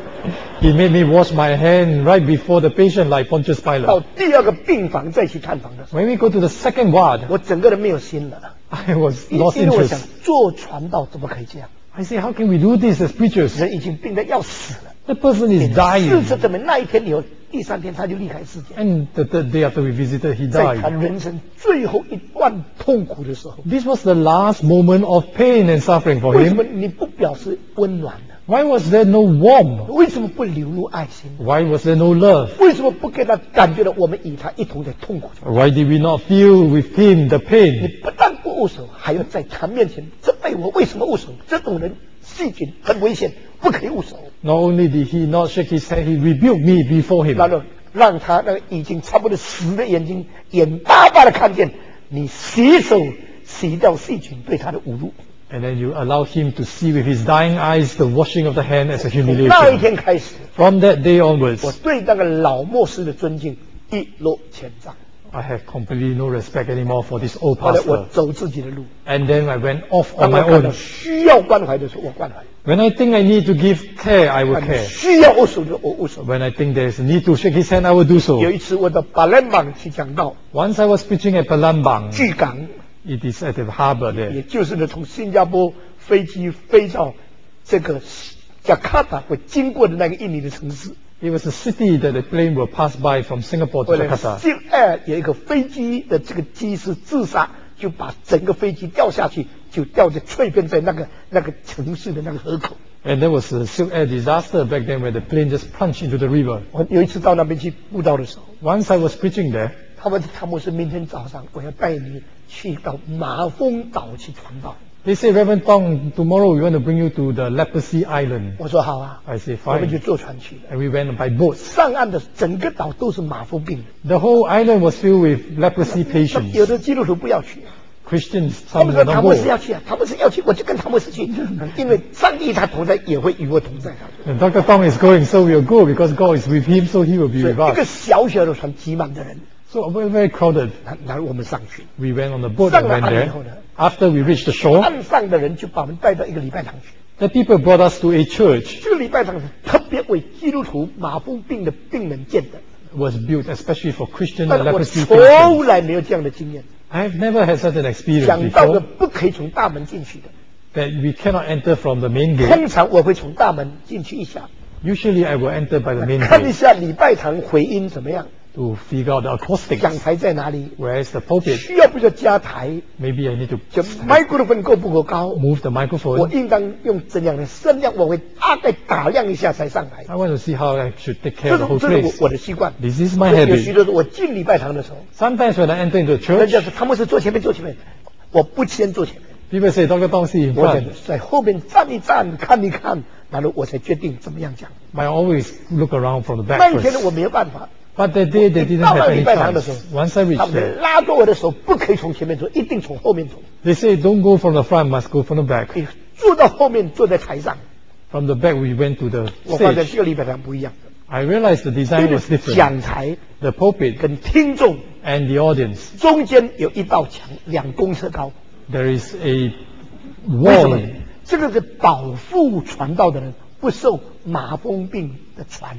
He made me wash my hand right before the patient like Pontius 到 Pilate. 第二个病房再去探访的时候， When we go to the second ward, 我整个人没有心了， I was 因 lost 因为我想 interest. 做传道怎么可以这样？ I say, how can we do this as preachers? 人已经病得要死了。 The person is 事 dying. 实证明，那一天以后，第3天他就离开世界。 And the third day after we visited, he 在 died. 他人生最后一段痛苦的时候， This was the last moment of pain and suffering for 为什么 him. 你不表示温暖呢？ Why was there no warmth? 为什么不流露爱心？ Why was there no love? 为什么不给他感觉到我们与他一同在痛苦中？ Why did we not feel with him the 你 pain? 不但不握手，还要在他面前责备我为什么握手？这种人细菌很危险，不可以握手。 Not only did he not shake his hand, he rebuked me before 然 him. 后让他那个已经差不多死的眼睛眼巴巴的看见你洗手洗掉细菌对他的侮辱。 And then you allow him to see with his dying eyes the washing of the hand as a 从那一 humiliation. 天开始， From that day 我 onwards, 对那个老牧师的尊敬一落千丈。 I have completely no respect anymore for this old 后来我 pastor. 走自己的路， And then I went off 当 on 我 my 看到 own. 需要关怀的时候，我关怀； When I think I need to give care, I will 看到 care. 需要握手的时候，我握手。 When I think there is a need to shake his hand, I will do 有 so. 一次我到巴勒芒去讲道， Once I was preaching at Palembang. 巨港， It is at the harbor 也 there. 就是呢从新加坡飞机飞到这个雅加达会经过的那个印尼的城市。 It was a city that the plane will pass by from Singapore to 后来 Jakarta. Silk Air 有一个飞机的这个机师自杀，就把整个飞机掉下去，就掉在碎片在那个城市的那个河口。 And there was a Silk Air disaster back then where the plane just plunged into the river. 我有一次到那边去布道的时候， Once I was preaching there, 他们是明天早上我要带你去到马蜂岛去传道。 they say, Reverend Tong, tomorrow we want to bring you to the leprosy island. 我说好啊， I say, 我们就 fine. 坐船去了。 And we went by boat. 上岸的整个岛都是马蜂病人， The whole island was filled with leprosy 那有 patients. 的基督徒不要去， Christians, 他 some 们 did 说他 not 们是 go. 要去啊，他们是要去，我就跟他们是去，因为上帝他同在，也会与我同在。 And Dr. Tong is going, so we'll go because God is with him, so he will be 所以 with 一个 us. 小小的船挤满的人， So we're very crowded. 然后我们上去， We went on the boat and 上了 went 岸以 there. 后呢， After we reached the shore, 岸上的人就把我们带到一个礼拜堂去。 the people brought us to a church. 这个礼拜堂是特别为基督徒马蜂病的病人建的， Was built especially for Christian 但 and 我 leprosy 从 patients. 来没有这样的经验。 I've never had such an experience 讲到的 before 不可以从大门进去的， that we cannot enter from the main gate. 通常我会从大门进去一下， Usually I will enter by the main 看一 gate 下礼拜堂回音怎么样， to figure out the 讲 acoustics. 台在哪里， Where is the pulpit? 需要不需要加台， Maybe I need to 就麦克风够不够高， move the 我 microphone. 应当用怎样的声量，我会大概打量一下才上台。 I want to see how I should take care 这 of the 是 whole 这是 place. 我的习惯。 This is my 有许 habit. 多时候我进礼拜堂的时候， Sometimes when I enter into the 人 church, 家说他们是坐前面坐前面，我不先坐前面， people say, Dr. Tong, sit in 我 front. 在后面站一站看一看，然后我才决定怎么样讲。 I always look around from the 那 back 一天呢， first. 我没有办法。 But that day they didn't 到 have 了礼 any 拜堂的时候 chance. Once I 他 reached 们 there, 拉着我的手，不可以从前面走，一定从后面走。 they say, don't go from the front, must go from the back. 可以坐到后面，坐在台上。 From the back, we went to the 我发现 stage. 这个礼拜堂不一样， I realized the 因 design 为 was different. 讲台 The pulpit 跟听众 and the audience. 中间有一道墙，2公尺高。 There is a 为什么 wall.？ 这个是保护传道的人不受麻风病的传染。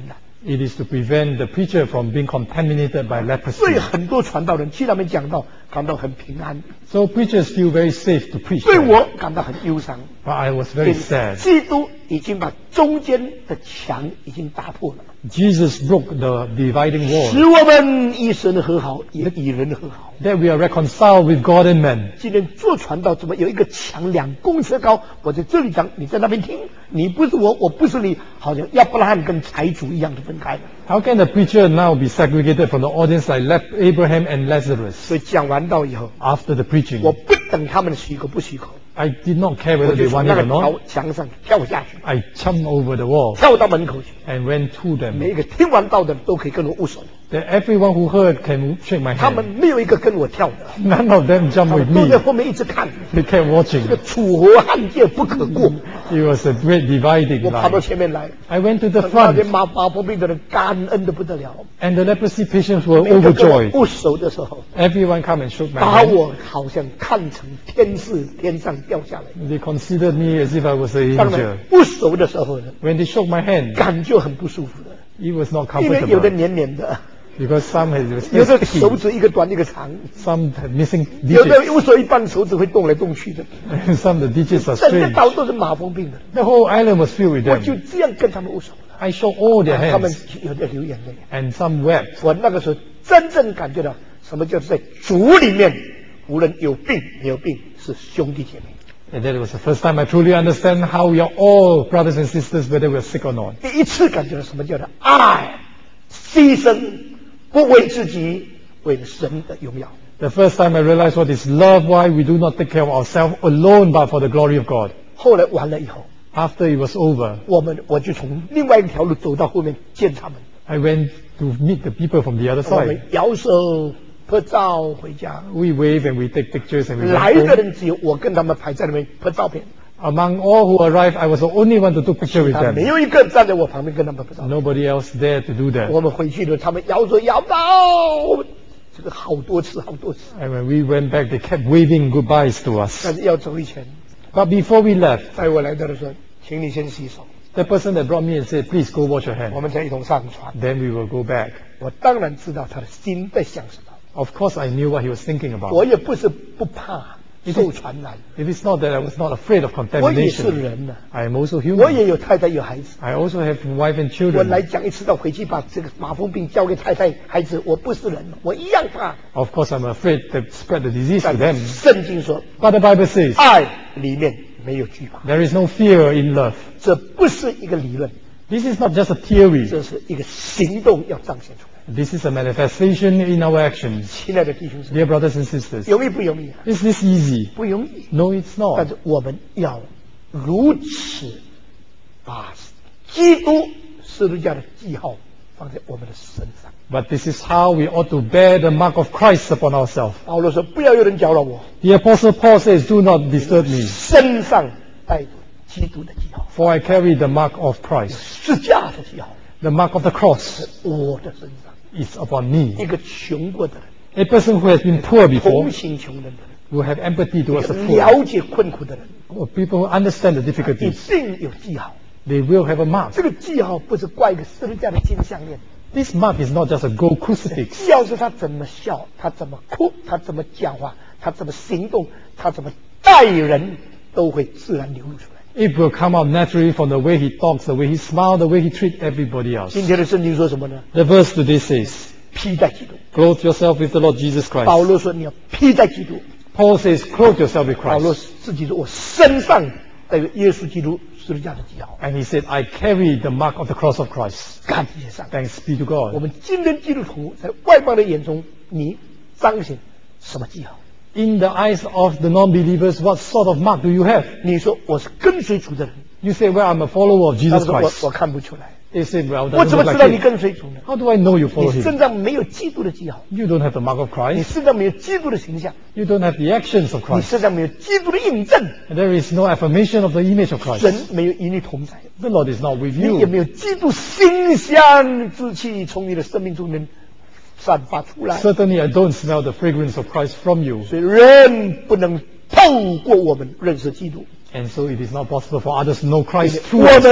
It is to prevent the preacher from being contaminated by 所以 leprosy. 很多传道人去他们讲道，感到很平安； So preachers feel very safe to preach. 对 there. 我感到很忧伤。 But I was very sad. 基督已经把中间的墙已经打破了， Jesus broke the dividing 使 wall, 我们与神和好，也与人和好。 that we are reconciled with God and man. 今天做传道怎么有一个墙2公尺高？我在这里讲，你在那边听，你不是我，我不是你，好像亚伯拉罕跟财主一样的分开了。 How can the preacher now be segregated from the audience like Abraham and Lazarus? 所以讲完道以后， After the preaching, 我不等他们许可不许可， I did not care 我 whether 就 they 从 wanted 那 or 个 not. 墙上跳下去， I jumped over the wall 跳到门口去。 and went to 每 them. 一个听完道的都可以跟我握手， That everyone who heard can shake my 他们 hand. 没有一个跟我跳的， None of them 他 jumped 们 with 都在 me. 后面一直看。 They kept 这 watching. 个楚河汉界不可过， It was a great dividing 我跑到 line. 前面来， I went to the 那些 front, 马蜂病的人感恩的不得了。 and the leprosy patients were 每一个跟我 overjoyed. 握手的时候， Everyone come and shook my 把 hand. 我好像看成天使天上掉下来。 They considered me as if I was an 当 angel. 然，握手的时候呢， When they shook my hand, 感觉很不舒服的， it was not 因为有的 comfortable 黏黏的， because some had 有的 sticky, 手指一个短一个长， some had missing 有的 digits, 握手一半手指会动来动去的， and some the digits are 整个 strange. 岛都是马蜂病的。 The whole island was filled with 我就 them. 这样跟他们握手了， I shook all their 他们 hands, 有的流眼泪。 and some wept. 我那个时候真正感觉到什么叫做在主里面，无论有病没有病，是兄弟姐妹。 And that was the first time I truly understand how we are all brothers and sisters, whether we are sick or not. 第一次感觉到什么叫做爱、牺牲，不为自己，为了神的荣耀。 The first time I realized what is love, why we do not take care of ourselves alone, but for the glory of God. 后来完了以后， After it was over, 我就从另外一条路走到后面见他们， I went to meet the people from the other 我们 side. 摇手拍照回家。 We wave and we take pictures and we 来 went 的 home. 人只有我跟他们排在那边拍照片， Among all who arrived, I was the only one to take picture with 他没 them. 有一个站在我旁边跟他们拍照。 Nobody else dared to do that. 我们回去了，他们摇手摇到这个好多次，好多次。 And when we went back, they kept waving goodbyes to us. 但是要走以前， But before we left, 在我来到的时候，请你先洗手， the person that brought me and said, please go wash your 我 hand. 们再一同上船。 Then we will go back. 我当然知道他的心在想什么， Of course, I knew what he was thinking about. 我也不是不怕受传染， It is not that I was not afraid of 我也是 contamination. 人呢， I am also 我 human. 也有太太有孩子。 I also have wife and 我来 children. 讲一次到回去把这个马蜂病交给太太孩子，我不是人，我一样怕。 Of course, I'm afraid to spread the disease to 但 them. 圣经说， But the Bible says 爱里面没有惧怕， there is no fear in love. 这不是一个理论， This is not just a theory. 这是一个行动要彰显出来。 This is a manifestation in our actions. 亲爱的弟兄姊妹， Dear brothers and sisters, 容易不容易啊？ is this easy? 不容易。 No, it's 但 not. 是我们要如此把基督十字架的记号放在我们的身上。 But this is how we ought to bear the mark of Christ upon ourselves. 保罗说：“不要有人搅扰我， The Apostle Paul says, do not disturb me, 身上带着基督的记号， for I carry the mark of Christ. 十架的记号 The mark of the cross 在我的身上。 is upon me. 一个穷过的人， A person who has been poor 同 before 情穷人的 will have empathy 人， towards the 一 poor. 个了解困苦的人， Or people who understand the 一 difficulties, 定有记号。 they will have a mark. 这个记号不是挂一个十字架的金项链， This mark is not just a gold crucifix. 记号是他怎么笑，他怎么哭，他怎么讲话，他怎么行动，他怎么待人，都会自然流露出来。 It will come out naturally from the way he talks, the way he smiles, the way he treats everybody else. 今天的圣经说什么呢？ The verse today says, 披戴基督。 clothe yourself with the Lord Jesus 保 Christ. 罗说你要披戴基督。 Paul says, clothe yourself with 保罗 Christ. 自己说我身上带有耶稣基督十字架的记号。 And he said, I carry the mark of the cross of Christ. 感谢上帝。 Thanks be to 我 God. 们今天基督徒在外邦人眼中，你彰显什么记号？ In the eyes of the non-believers, what sort of mark do you have? 你说我是跟随主的人， You say, well, I'm a follower of 他 Jesus 说 Christ. 我看不出来， They say, well, 我 doesn't 怎么 look 知道你 like it. 跟随主呢？ How do I know you follow 你 him? 身上没有基督的记号， You don't have the mark of 你 Christ. 身上没有基督的形象， You don't have the actions of 你 Christ. 身上没有基督的印证， And there is no affirmation of the image of 神 Christ. 没有与你同在， The Lord is not with 你也 you. 没有基督馨香之气从你的生命中能散发出来， Certainly, I don't smell the fragrance of Christ from you. 所以人不能透过我们认识基督， And so it is not possible for others to know Christ 我 through us. 们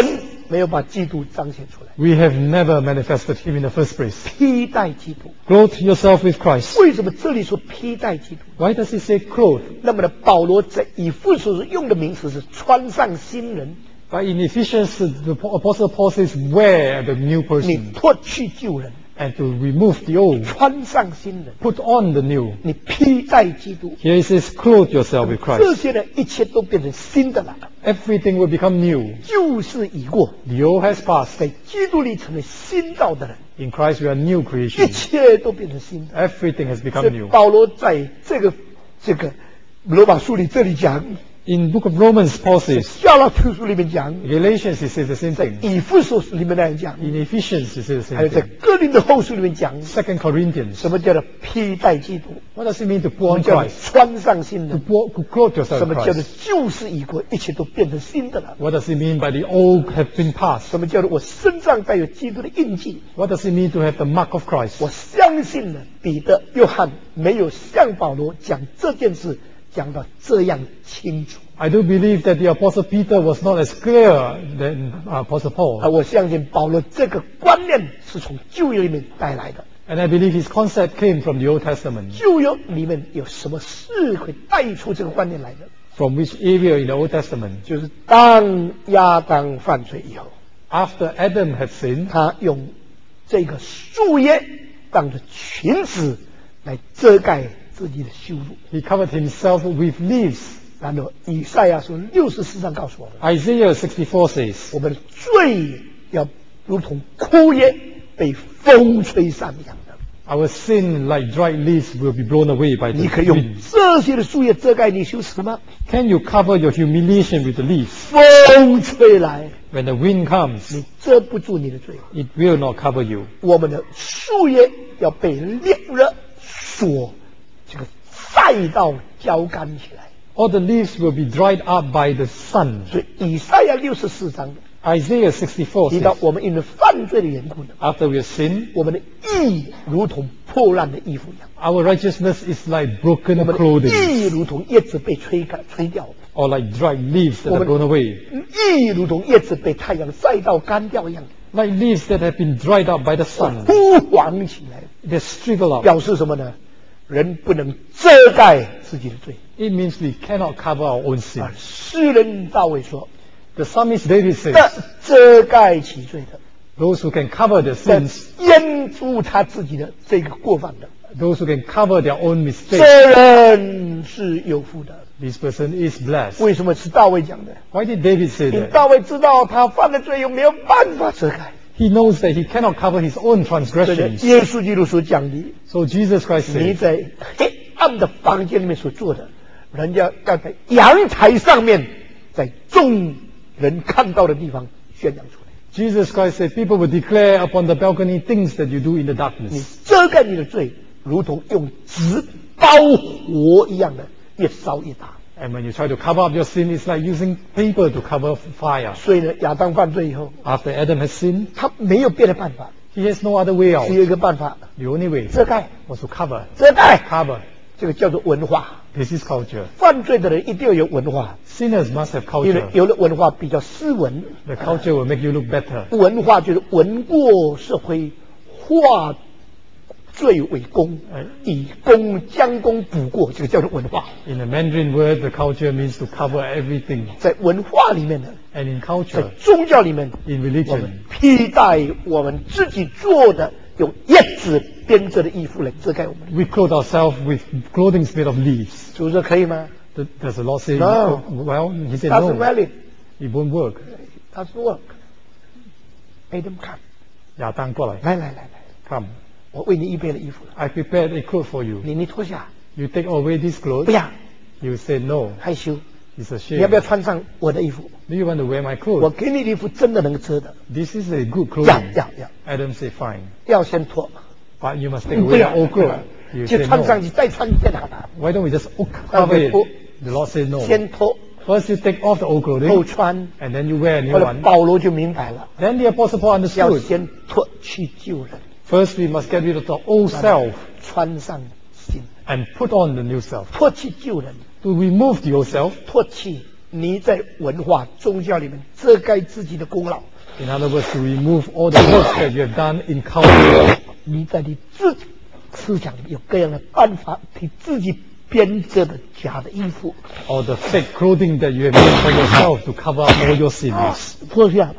没有把基督彰显出来， We have never manifested him in the first place. 披戴基督。 Clothe yourself with Christ. 为什么这里说披戴基督？ Why does he say clothe? 那么呢，保罗在以弗所用的名词是穿上新人， But in Ephesians, the Apostle Paul says, wear the new 你 person 脱去旧人， and to remove the old, 穿上新人， put on the new. 你披戴基督， Here he says, clothe yourself with 这 Christ. 些呢，一切都变成新的了， Everything will become new. 旧事已过， The old has passed. 在基督里成为新造的人， In Christ we are new 一 creation. 切都变成新的。 Everything has 所 become 以 new. 保罗在这个罗马书里这里讲， In book of Romans, Paul 在 says, 加拉太书里面讲， Galatians he says the same 在 thing. 以弗所书里面那样讲， In Ephesians he says the 还有 same 在 thing. 哥林的后书里面讲， 2 Corinthians. 什么叫做披戴基督？ What does it mean to 什 put 么 on 叫做 Christ? 穿上新 To 人？ clothe yourself 什 with 么叫做 Christ. 旧事已过，一切都变成新的了？ What does it mean by the old have been passed? 什么叫做我身上带有基督的印记？ What does it mean to have the mark of 我 Christ? 相信了彼得、约翰没有像保罗讲这件事讲到这样清楚， I do believe that the Apostle Peter was not as clear than Apostle 而 Paul. 我相信保罗这个观念是从旧约里面带来的。 And I believe his concept came from the Old Testament. 旧约里面有什么事会带出这个观念来的？ From which area in the Old Testament? 就是当亚当犯罪以后， After Adam had sinned, 他用这个树叶当作裙子来遮盖自己的羞辱。 he covered himself with leaves. 然后以赛亚书64章告诉我们， Isaiah 64 says, 我们的罪要如同枯叶被风吹散一样的。 our sin like dried leaves will be blown away by 你 the 可以用 wind. 这些的树叶遮盖你羞耻吗？ Can you cover your humiliation with the leaves? 风吹来， When the wind comes, 你遮不住你的罪。 it will not cover you. 我们的树叶要被烈热所这个晒到焦干起来。 All the leaves will be dried up by the sun. 所以以赛亚64章 Isaiah 64 提到， says, 我们因为犯罪的缘故呢， after we have sinned, 我们的义如同破烂的衣服一样， our righteousness is like 我 broken 们的 clothing 义如同叶子被吹掉， or like dried leaves that 我 are 们 blown away. 义如同叶子被太阳晒到干掉一样， Like leaves that have been dried up by the sun. 枯黄起来， They shrivel up. 表示什么呢？人不能遮盖自己的罪。 It means we cannot cover our own sin. 而诗人大卫说 The psalmist David says, 的遮盖其罪的， those who can cover their 在 sins, 掩住他自己的这个过犯的， those who can cover their own mistakes, 这人是有福的。 this person is blessed. 为什么是大卫讲的？ Why did David say 因为 that? 大卫知道他犯了罪，又没有办法遮盖。 He knows that he cannot cover his own 这个 transgressions. 耶稣基督所讲的， So Jesus Christ 你 said, 在黑暗的房间里面所做的，人家要在阳台上面，在众人看到的地方宣扬出来。 Jesus Christ said, people will declare upon the balcony things that you do in the 你 darkness. 遮盖你的罪，如同用纸包火一样的，越烧越大。 And when you try to cover up your sin, it's like using paper to cover fire. 所以呢，亚当犯罪以后， After Adam has sinned, 他没有别的办法， he has no other way out. 只有一个办法， The only way 遮盖， was to cover. 遮盖。 Cover. 这个叫做文化。 This is culture. 犯罪的人一定要有文化， Sinners must have 因为 culture. 有了文化比较斯文。 The culture will make you look better. 文化就是文过社会，化罪为功，以功将功补过，这个叫做文化。 In the Mandarin word, the culture means to cover everything. 在文化里面呢， And in 在 culture, 宗教里面， in 我 religion, 们披戴我们自己做的用叶子编织的衣服来遮盖我们。 we clothe ourselves with clothing made of leaves. 主说可以吗 Does the Lord say, No. well, he said ？Doesn't no, valid. it won't work. Doesn't work. Adam come. 亚当过来， 来来来来， come. 我为你预备了衣服了， I prepared a cloth for you. 你脱下， You take away this 不 clothes. 要 You say no. 害羞， It's a 你要不要 shame. 穿上我的衣服？ Do you want to wear my 我 clothes? 给你的衣服真的能遮的， This is a good 要 clothing. 要， Adam said, fine. 要先脱， But you must take 不 away 要 the old clothes. You 就 say 穿上 no. 去再穿一件好了， Why don't we just cover it? 不 The Lord said no. 先脱 First you take off the old 后 clothing 穿。 and then you wear a new 后来 one. 保罗就明白了， Then the Apostle Paul 要 understood. 先脱去旧人， First we must get rid of the old self 穿上新。 and put on the new self. 脱去旧人， To remove the old self, 脱去你在文化宗教里面遮盖自己的功劳， In other words, to remove all the works that you have done in Calvary. 你在你自己思想里有各样的办法，替自己编织的假的衣服， Or the fake clothing that you have made for yourself to cover up all your sins. 脱下。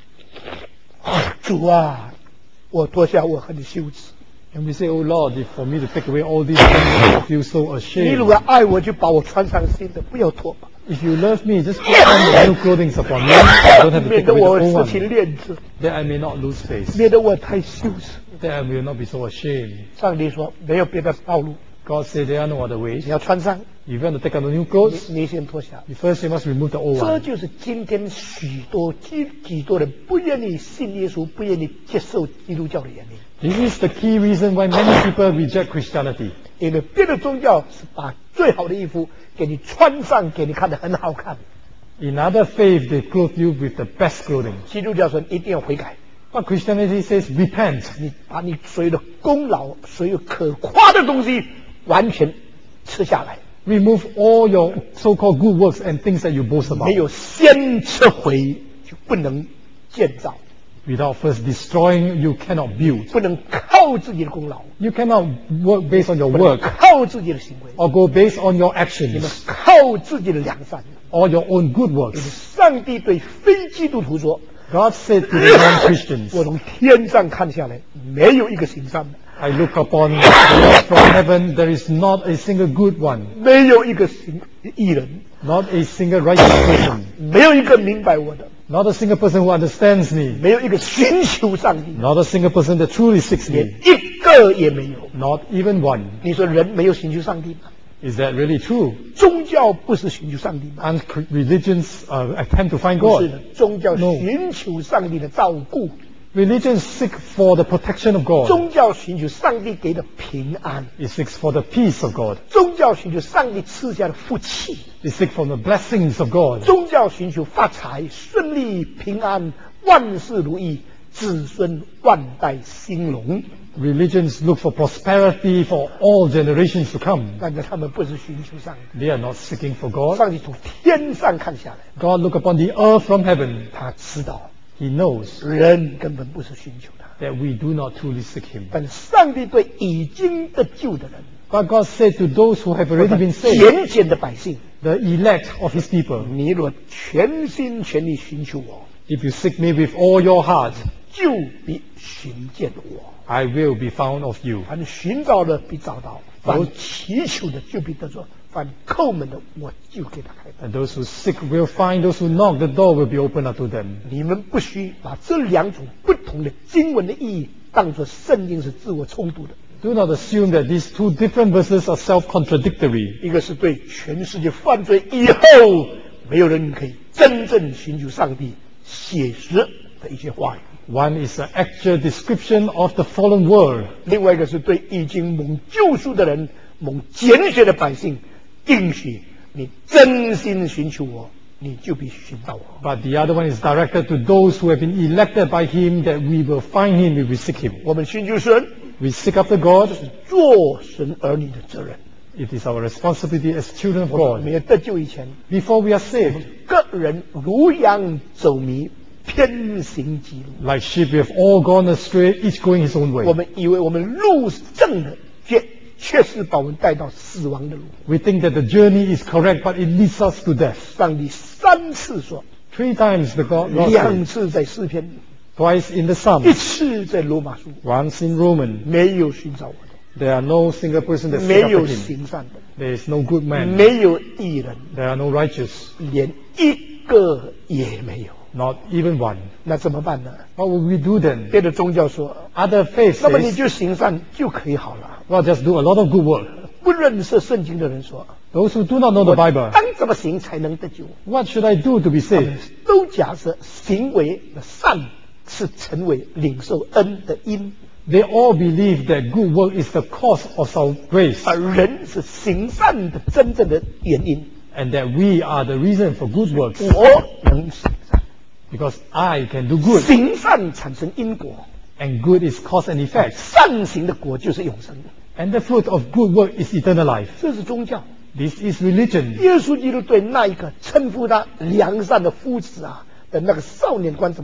主啊，我脱下，我很羞耻。 And we say, oh Lord, if for me to take away all these things, I feel so 你如 ashamed. 果爱我，就把我穿上新的，不要脱吧， If you love me, just put on the new clothing upon me. I don't have to 免 take 得 away 我 the old 失去 one. 链子， That I may not lose face. 免得我太羞耻。 That I will not be so ashamed. 上帝说没有别的道路， God said there are no other ways. 你要穿上， If you want to take on the new clothes, 你先脱下。 first you must remove the old 这 one. 就是今天许多人不愿意信耶稣，不愿意接受基督教的原因。 This is the key reason why many people reject Christianity. 因为别的宗教是把最好的衣服给你穿上，给你看得很好看。 In other faith, they clothe you with the best clothing. 基督教说一定要悔改， But Christianity says repent. 你把你所有的功劳、所有可夸的东西完全吃下来， Remove all your so-called good works and things that you boast about. 没有先吃回就不能建造， Without first destroying, you cannot build. 不能靠自己的功劳， You cannot work based on your 不能 work 靠自己的行为， or go based on your 你们 actions 靠自己的良善。 or your own good 因为 works. 上帝对非基督徒说 God said to the non-Christians, 我从天上看下来，没有一个行善的， I look upon the earth from heaven, there is not a single good one, 没有一个行义人， not a single righteous person, 没有一个明白我的， not a single person who understands me, 没有一个寻求上帝的， not a single person that truly seeks 连 me, 一个也没有。 not even one. 你说人没有寻求上帝吗？ Is that really true? 宗教不是寻求上帝吗？ And religions attempt to find 不是 God. 的，宗教 No. 寻求上帝的照顾， Religions seek for the protection of God. 宗教寻求上帝给的平安， It seeks for the peace of God. 宗教寻求上帝赐下的福气， It seeks for the blessings of God. 宗教寻求发财、顺利、平安、万事如意、子孙万代兴隆。 Religions look for prosperity for all generations to come. 但是他们不是寻求上帝， They are not seeking for God. 上帝从天上看下来， God look upon the earth from heaven. 他知道 He knows 人根本不是寻求他， that we do not truly seek Him. 但上帝对已经得救的人， But God said to those who have already been saved, 拣选的百姓， the elect of His people, 你若全心全意寻求我， if you seek me with all your heart, 就必寻见我。 I will be found of you. 凡寻找的必找到，凡祈求的就必得着，凡叩门的我就给他开门。 And those who seek will find, those who knock, the door will be opened up to them. 你们不需把这两种不同的经文的意义当作圣经是自我冲突的。 Do not assume that these two different verses are self-contradictory. 一个是对全世界犯罪以后没有人可以真正寻求上帝写实的一些话语， One is an actual description of the fallen world. 另外一个是对已经蒙救赎的人、蒙拣选的百姓应许：你真心寻求我，你就必寻到我。 But the other one is directed to those who have been elected by Him, that we will find Him if we seek Him. 我们寻求神 We seek after God. 是做神儿女的责任。 It is our responsibility as children of 我们 God. 没有得救以前， Before we are saved, 个人如羊走迷，偏行己路。 like sheep, we have all gone astray, each going his own 我 way. 们以为我们路是正的，却是把我们带到死亡的路。 We think that the journey is correct, but it leads us to death. 上帝3次说， 3 times the God 2 said, 次在诗篇， twice in the 1 Psalms, 次在罗马书， once in Roman. 没有寻找我的， There are no single person that 没 seek 有 after Him. 行善的， There is no good man. 没有义人， There are no righteous. 连一个也没有。 Not even one. 那怎么办呢？ What will we do then? 别的宗教说， Other faiths 那么你 says, 就行善就可以好了。 well, just do a lot of good work. 不认识圣经的人说， Those who do not know the Bible, 当怎么行才能得救？ what should I do to be 他们 saved? 都假设行为的善是成为领受恩的因， They all believe that good work is the cause of our grace, 而人是行善的真正的原因。 and that we are the reason for good works, 我能行善， because I can do good, 行善产生因果， and good is cause and effect, 善行的果就是永生。 and the fruit of good work is eternal life. 这是宗教。 This is religion. 耶稣基督对那一个称呼他良善的夫子啊的那个少年官怎么讲呢？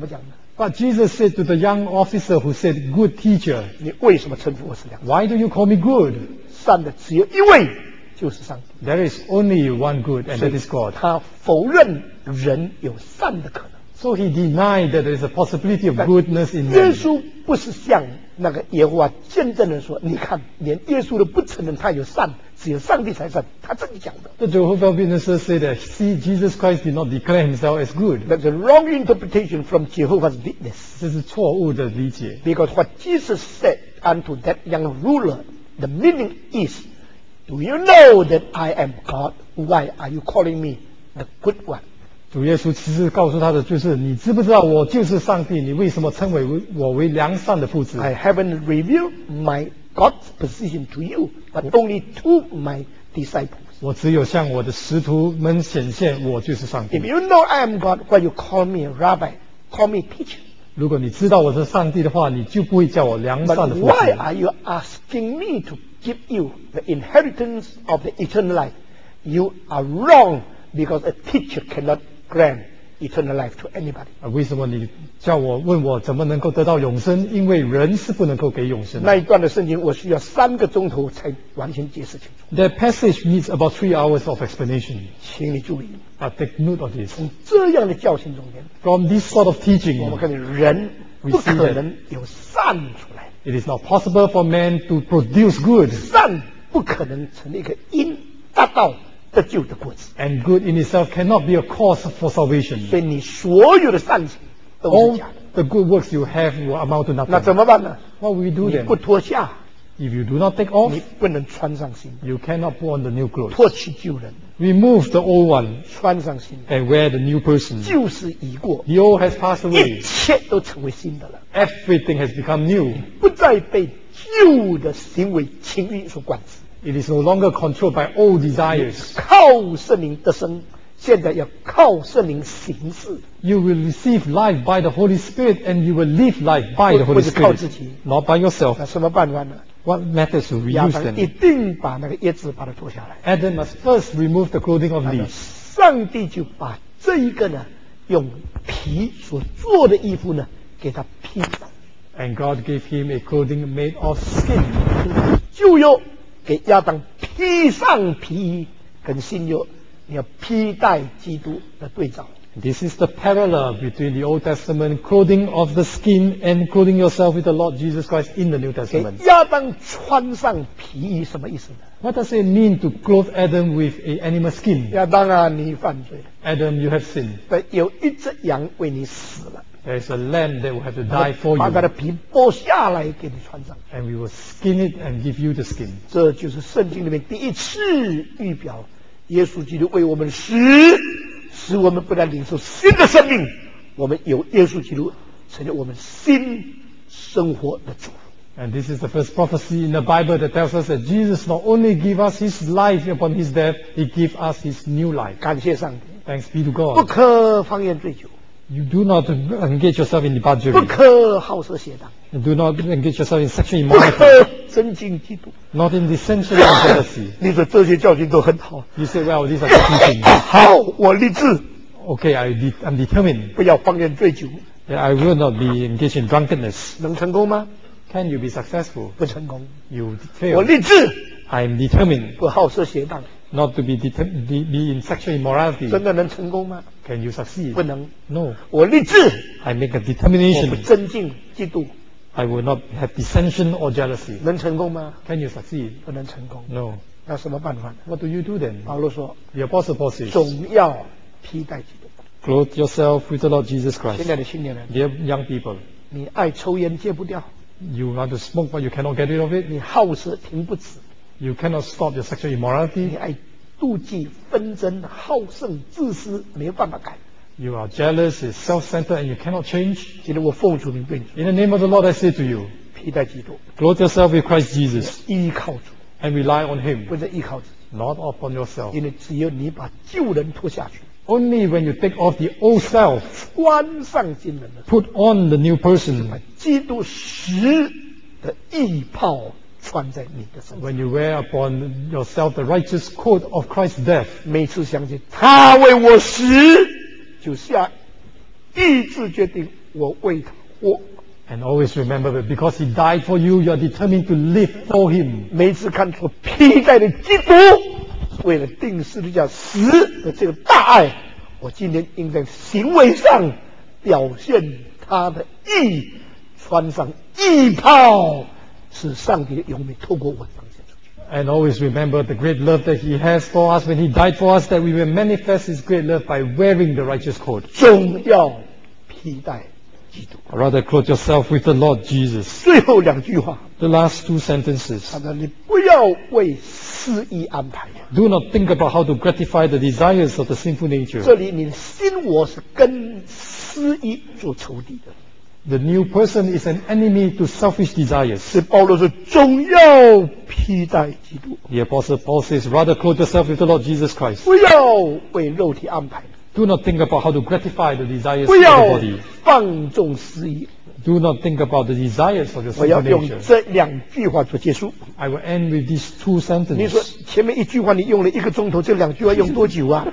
But Jesus said to the young officer who said, "Good teacher, 你为什么称呼我是良善？ why do you call me good? 善的只有一位，就是上帝。 There is only one good, and 所 that 以 is God." 他否认人有善的可能。 So he denied that there is a possibility of goodness in 耶 man. 稣不是像那个耶和华见证人说，你看，连耶稣都不承认他有善，只有上帝才善，他自己讲的。 The Jehovah's Witnesses say that, see, Jesus Christ did not declare himself as good. That's a wrong interpretation from Jehovah's Witness. 这是错误的理解。 Because what Jesus said unto that young ruler, the meaning is, do you know that I am God? Why are you calling me the good one? 主耶稣其实告诉他的就是，你知不知道我就是上帝？你为什么称为我为良善的父子？ I haven't revealed my God's position to you, but only to my disciples. 我只有向我的使徒们显现，我就是上 If 帝。 you know I am God, why you call me a rabbi? Call me teacher. 如果你知道我是上帝的话，你就不会叫我良 But 善的父 why 子。 are you asking me to give you the inheritance of the eternal life? You are wrong, because a teacher cannot grant eternal life to anybody. 为什么你叫我问我怎么能够得到永生？因为人是不能够给永生的。 那一段的圣经我需要3个钟头才完全解释清楚， That passage needs about 3 hours of explanation. 请你注意， But take note of this. 从这样的教训中间， From this sort of 我 teaching, 们看见人不可能有善出来， it is not possible for man to produce good, 善不可能成一个因达到得救的果子， and good in itself cannot be a cause for salvation. 所以你所有的善行都是 All 假的。 the good works you have will amount to 那 nothing. 怎么办呢？ What will you do 你 then? 不脱下， If you do not take off, 你不能穿上新的， you cannot put on the new clothes. 脱去旧人， Remove the old one 穿上新的， and wear the new person. 旧事已过， The old has passed 一 away. 切都成为新的了， Everything has become new. 不再被旧的行为情欲所管制。 It is no longer controlled by old desires. 靠圣灵得生，现在要靠圣灵行事， You will receive life by the Holy Spirit, and you will live life by the 不 Holy 是靠 Spirit, 自己。 not by yourself. 那什么办法呢？ What methods will we 亚 use 当一 then? 定把那个叶子把它脱下来， Adam must first remove the clothing of 那么 leaves. 上帝就把这一个呢，用皮所做的衣服呢，给他披上， And God gave him a clothing made of skin. 旧约给亚当披上皮衣，跟新约你要披戴基督的对照。 This is the parallel between the Old Testament clothing of the skin and clothing yourself with the Lord Jesus Christ in the New 给 Testament. 亚当穿上皮衣什么意思呢？ What does it mean to clothe Adam with a animal skin? 亚当啊，你犯罪了， Adam, you have sinned. 有一只羊为你死了， There is a lamb that will have to die for 把它的 you, 皮剥下来给你穿上。 and we will skin it and give you the skin. 这就是圣经里面第一次预表耶稣基督为我们死，使我们不但领受新的生命，我们有耶稣基督成为我们新生活的主。 And this is the first prophecy in the Bible that tells us that Jesus not only gave us his life upon his death, he gave us his new life. 感谢上帝， Thanks be to 不 God. 可放烟醉酒， You do not engage yourself in 不 debauchery. 可好色邪荡， You do not engage yourself in sexual 不 immorality. 可尊敬基督。 Not in dissension or jealousy. 你说这些教训都很好， You say, well, these are the teachings. 好，我立志 Okay, I'm determined 不要放烟醉酒， that I will not be engaged in drunkenness. 能成功吗？ Can you be successful? 不成功。 You 我 fail. 立志 I am determined 不好色邪荡， not to be in sexual immorality. 真的能成功吗？ Can you succeed? 不能。 No. 我立志 I make a 我不 determination. 尊敬基督， I will not have dissension or jealousy. 能成功吗？ Can you succeed? 不能成功。 No. 那什么办法呢？ What do you do then? 保罗说， The Apostle Paul says, 总要披戴基督。 clothe yourself with the Lord Jesus 现 Christ. 在的青年人， Dear young people, 你爱抽烟戒不掉， you want to smoke but you cannot get rid of it. 你好色停不止， You cannot stop your sexual 你 immorality. 爱妒忌纷争好胜自私，没有办法改。 You are jealous, is self-centered, and you cannot change. 今天我奉主名对你说， In the name of the Lord, I say to you, 披戴基督， clothe yourself with Christ Jesus 依靠主， and rely on Him, 不是依靠自己， not upon yourself. 因为只有你把旧人脱下去， Only when you take off the old self, 穿上新人的， put on the new person. 把基督实的义袍穿在你的身上。 When you wear upon yourself the righteous coat of Christ's death, 每次想起他为我死，就下意志决定我为他活。 And always remember that because he died for you, you are determined to live for him. 每一次看出披戴的基督是为了定十字架死的这个大爱，我今天应在行为上表现他的义，穿上义袍，使上帝的荣美透过我彰显出去。 And always remember the great love that he has for us when he died for us, that we will manifest his great love by wearing the righteous coat. 总要披戴基督。 Or rather, clothe yourself with the Lord Jesus. 最后两句话， The last two sentences. 他说：“你不要为私意安排。 Do not think about how to gratify the desires of the sinful nature. 这里你的心我是跟私意做仇敌的。 The new person is an enemy to selfish desires. 是保罗说，总要披戴基督， The Apostle Paul says, rather clothe yourself with the Lord Jesus Christ. 不要为肉体安排， Do not think about how to gratify the desires 不 of the 要 body. 放纵私意。 Do not think about the desires of your 我要 sinful 用 nature. 这两句话做结束。 I will end with these two 你说 sentences. 前面一句话你用了1个钟头，这两句话用多久啊？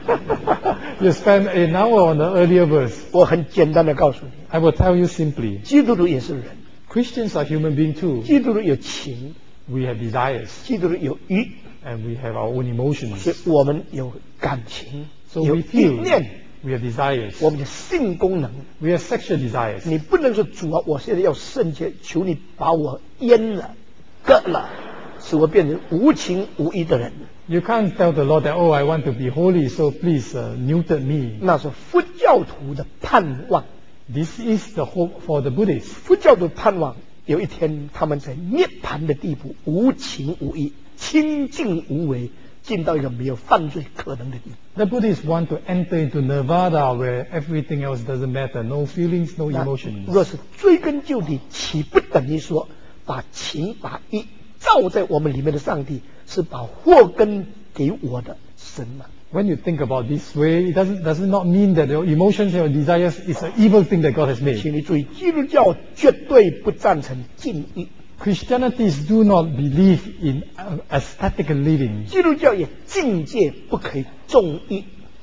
You spent an hour on the earlier verse. 我很简单的告诉你， I will tell you simply. 基督徒也是人， Christians are human beings too. 基督徒有情， We have desires 基督徒有欲， and we have our own emotions. 所以我们有感情， So 有 we 意 feel. 念， We have desires. 我们的性功能。 We have sexual desires. 你不能说主啊，我现在要圣洁，求你把我阉了、割了，使我变成无情无义的人。 You can't tell the Lord that, oh, I want to be holy, so please neuter me. 那是佛教徒的盼望。 This is the hope for the Buddhists. 佛教徒盼望有一天他们在涅槃的地步，无情无义、清净无为，进到一个没有犯罪可能的地步。 The Buddhists want to enter into nirvana where everything else doesn't matter. No feelings, no 那 emotions. 若是追根究底，岂不等于说把情把义造在我们里面的上帝是把祸根给我的神吗？ When you think about this way, does it not mean that your emotions and your desires is an evil thing that God has made? 请你注意，基督教绝对不赞成禁欲， Christianities do not believe in aesthetic living. 基督教也境界不可以纵欲。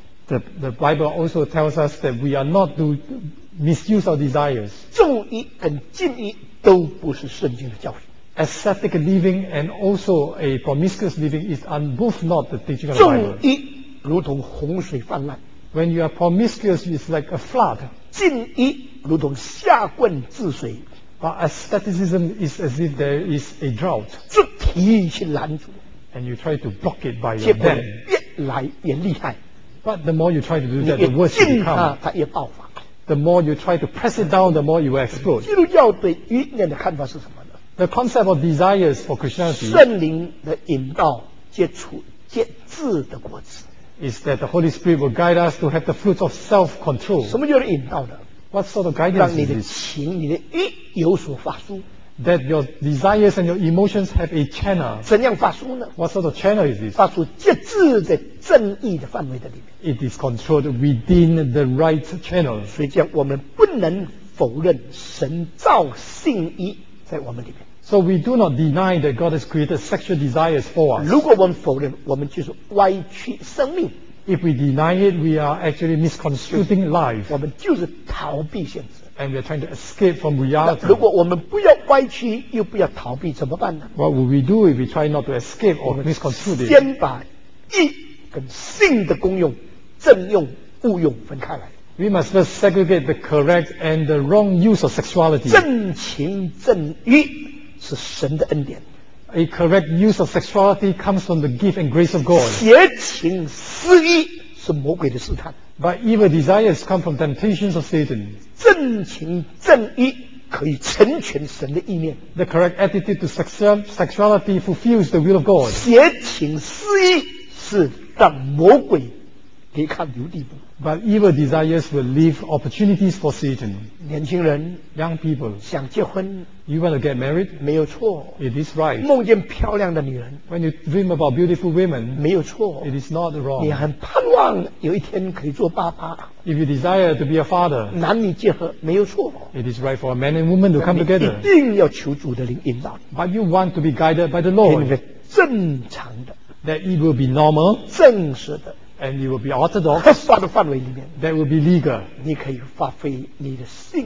The Bible also tells us that we are not to misuse our desires. 纵欲跟禁欲都不是圣经的教训。 Ascetic living and also a promiscuous living is both not the teaching of the 纵 Bible. 欲如同洪水泛滥， When you are promiscuous, it's like a flood. 禁欲如同下棍治水， But asceticism is as if there is a drought, 这提去拦阻， and you try to block it by 结 your 果 dam. 越来越厉害。 But the more you try to do 你 that, 越 the worse it 禁它 becomes.， 它越爆发。 The more you try to press it down, the more it will explode. 基督教对欲念的看法是什么呢？ The concept of desires for Christianity 圣灵的引导结出节制的果子。 is that the Holy Spirit will guide us to have the fruits of self-control. 什么叫做引导呢？ What sort of 让 guidance 你 is 的 this? 情、你的欲有所发出。 That your desires and your emotions have a channel. 怎样发出呢？ What sort of channel is this? 发出节制在正义的范围的里面。 It is controlled within the right channels. 所以讲，我们不能否认神造性欲在我们里面。 So we do not deny that God has created sexual desires for us. 如果我们否认，我们就是歪曲生命， If we deny it, we are actually misconstruing life, 我们就是逃避现实。 and we are trying to escape from 那 reality. 如果我们不要歪曲，又不要逃避，怎么办呢？ What would we do if we try not to escape 我 or 们 misconstrue it? 先把义跟性的功用、正用、误用分开来。 We must first segregate the correct and the wrong use of sexuality. 正情正欲是神的恩典， A correct use of sexuality comes from the gift and grace of God. 邪情私欲是魔鬼的试探。 But evil desires come from temptations of Satan. 正情正欲可以成全神的意念， The correct attitude to sexuality fulfills the will of God. 邪情私欲是让魔鬼给看留地步。 But evil desires will leave opportunities for Satan. 年轻人 Young people, 想结婚 you want to get married? 没有错， It is right. 梦见漂亮的女人 When you dream about beautiful women, 没有错， it is not 你 wrong. 很盼望有一天可以做爸爸， If you desire to be a father, 男女结合没有错， it is right for a man and woman to come 你 together. 一定要求主的灵引导你， But you want to be guided by the 给你 Lord, 个正常的、 that it will be normal 正式的、 and it will be 合 orthodox, 法的范围里面， that will be legal. 你可以发挥你的性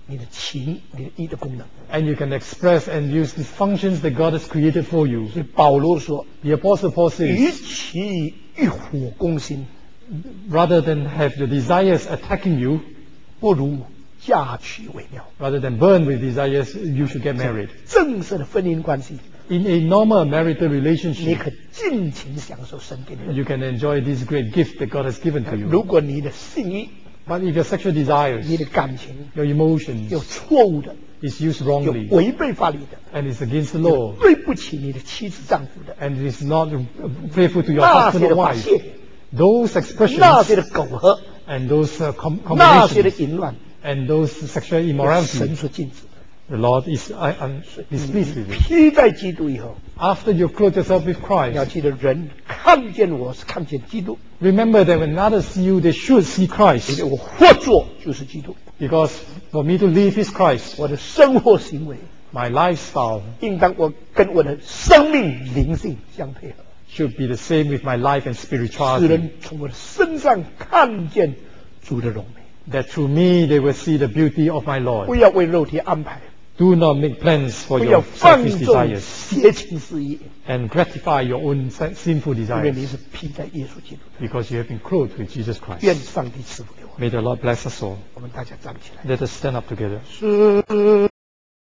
你的情、你的意的功能。 And you can express and use the functions that God has created for you. 所以保罗说 The Apostle Paul：“ 与 says, 其欲火攻心， rather than have your desires attacking you, 不如嫁娶为妙。 rather than burn with desires, you should get married. 正式的婚姻关系， In a normal marital 你 relationship, 可尽情享受神给你的。 you can enjoy this great gift that God has given to 如 you. 果你的性欲、 But if your sexual desires, 你的感情 your emotions 有错误的、 is used 有 wrongly 违背法律的、 and is against the law 对不起你的妻子、丈夫的， and is not faithful to your 那 husband 些 or 的发 wife, 泄、 those 那些 expressions 的苟合、 and those 那些的 combinations 淫乱， and those sexual 神 immorality, 所禁止的。 the Lord is displeased with it. 披在基督以后， After you clothe yourself with 你要 Christ, 记得，人看见我是看见基督， remember that when others see you, they should see 因 Christ. 为我活着就是基督， Because for me to live is Christ. 我的生活行为 My lifestyle 应当我跟我的生命灵性相配合， should be the same with my life and 使 spirituality. 人从我的身上看见主的荣美。 That through me they will see the beauty of my 不 Lord. 要为肉体安排， Do not make plans for 不 your 要放 selfish 纵 desires 邪情私意， and gratify your own sinful 因为你 desires 是披在耶稣基督的。 because you have been clothed with Jesus 愿 Christ. 上帝赐福给我们， May the Lord bless us all. 我们大家站起来。 Let us stand up together. 是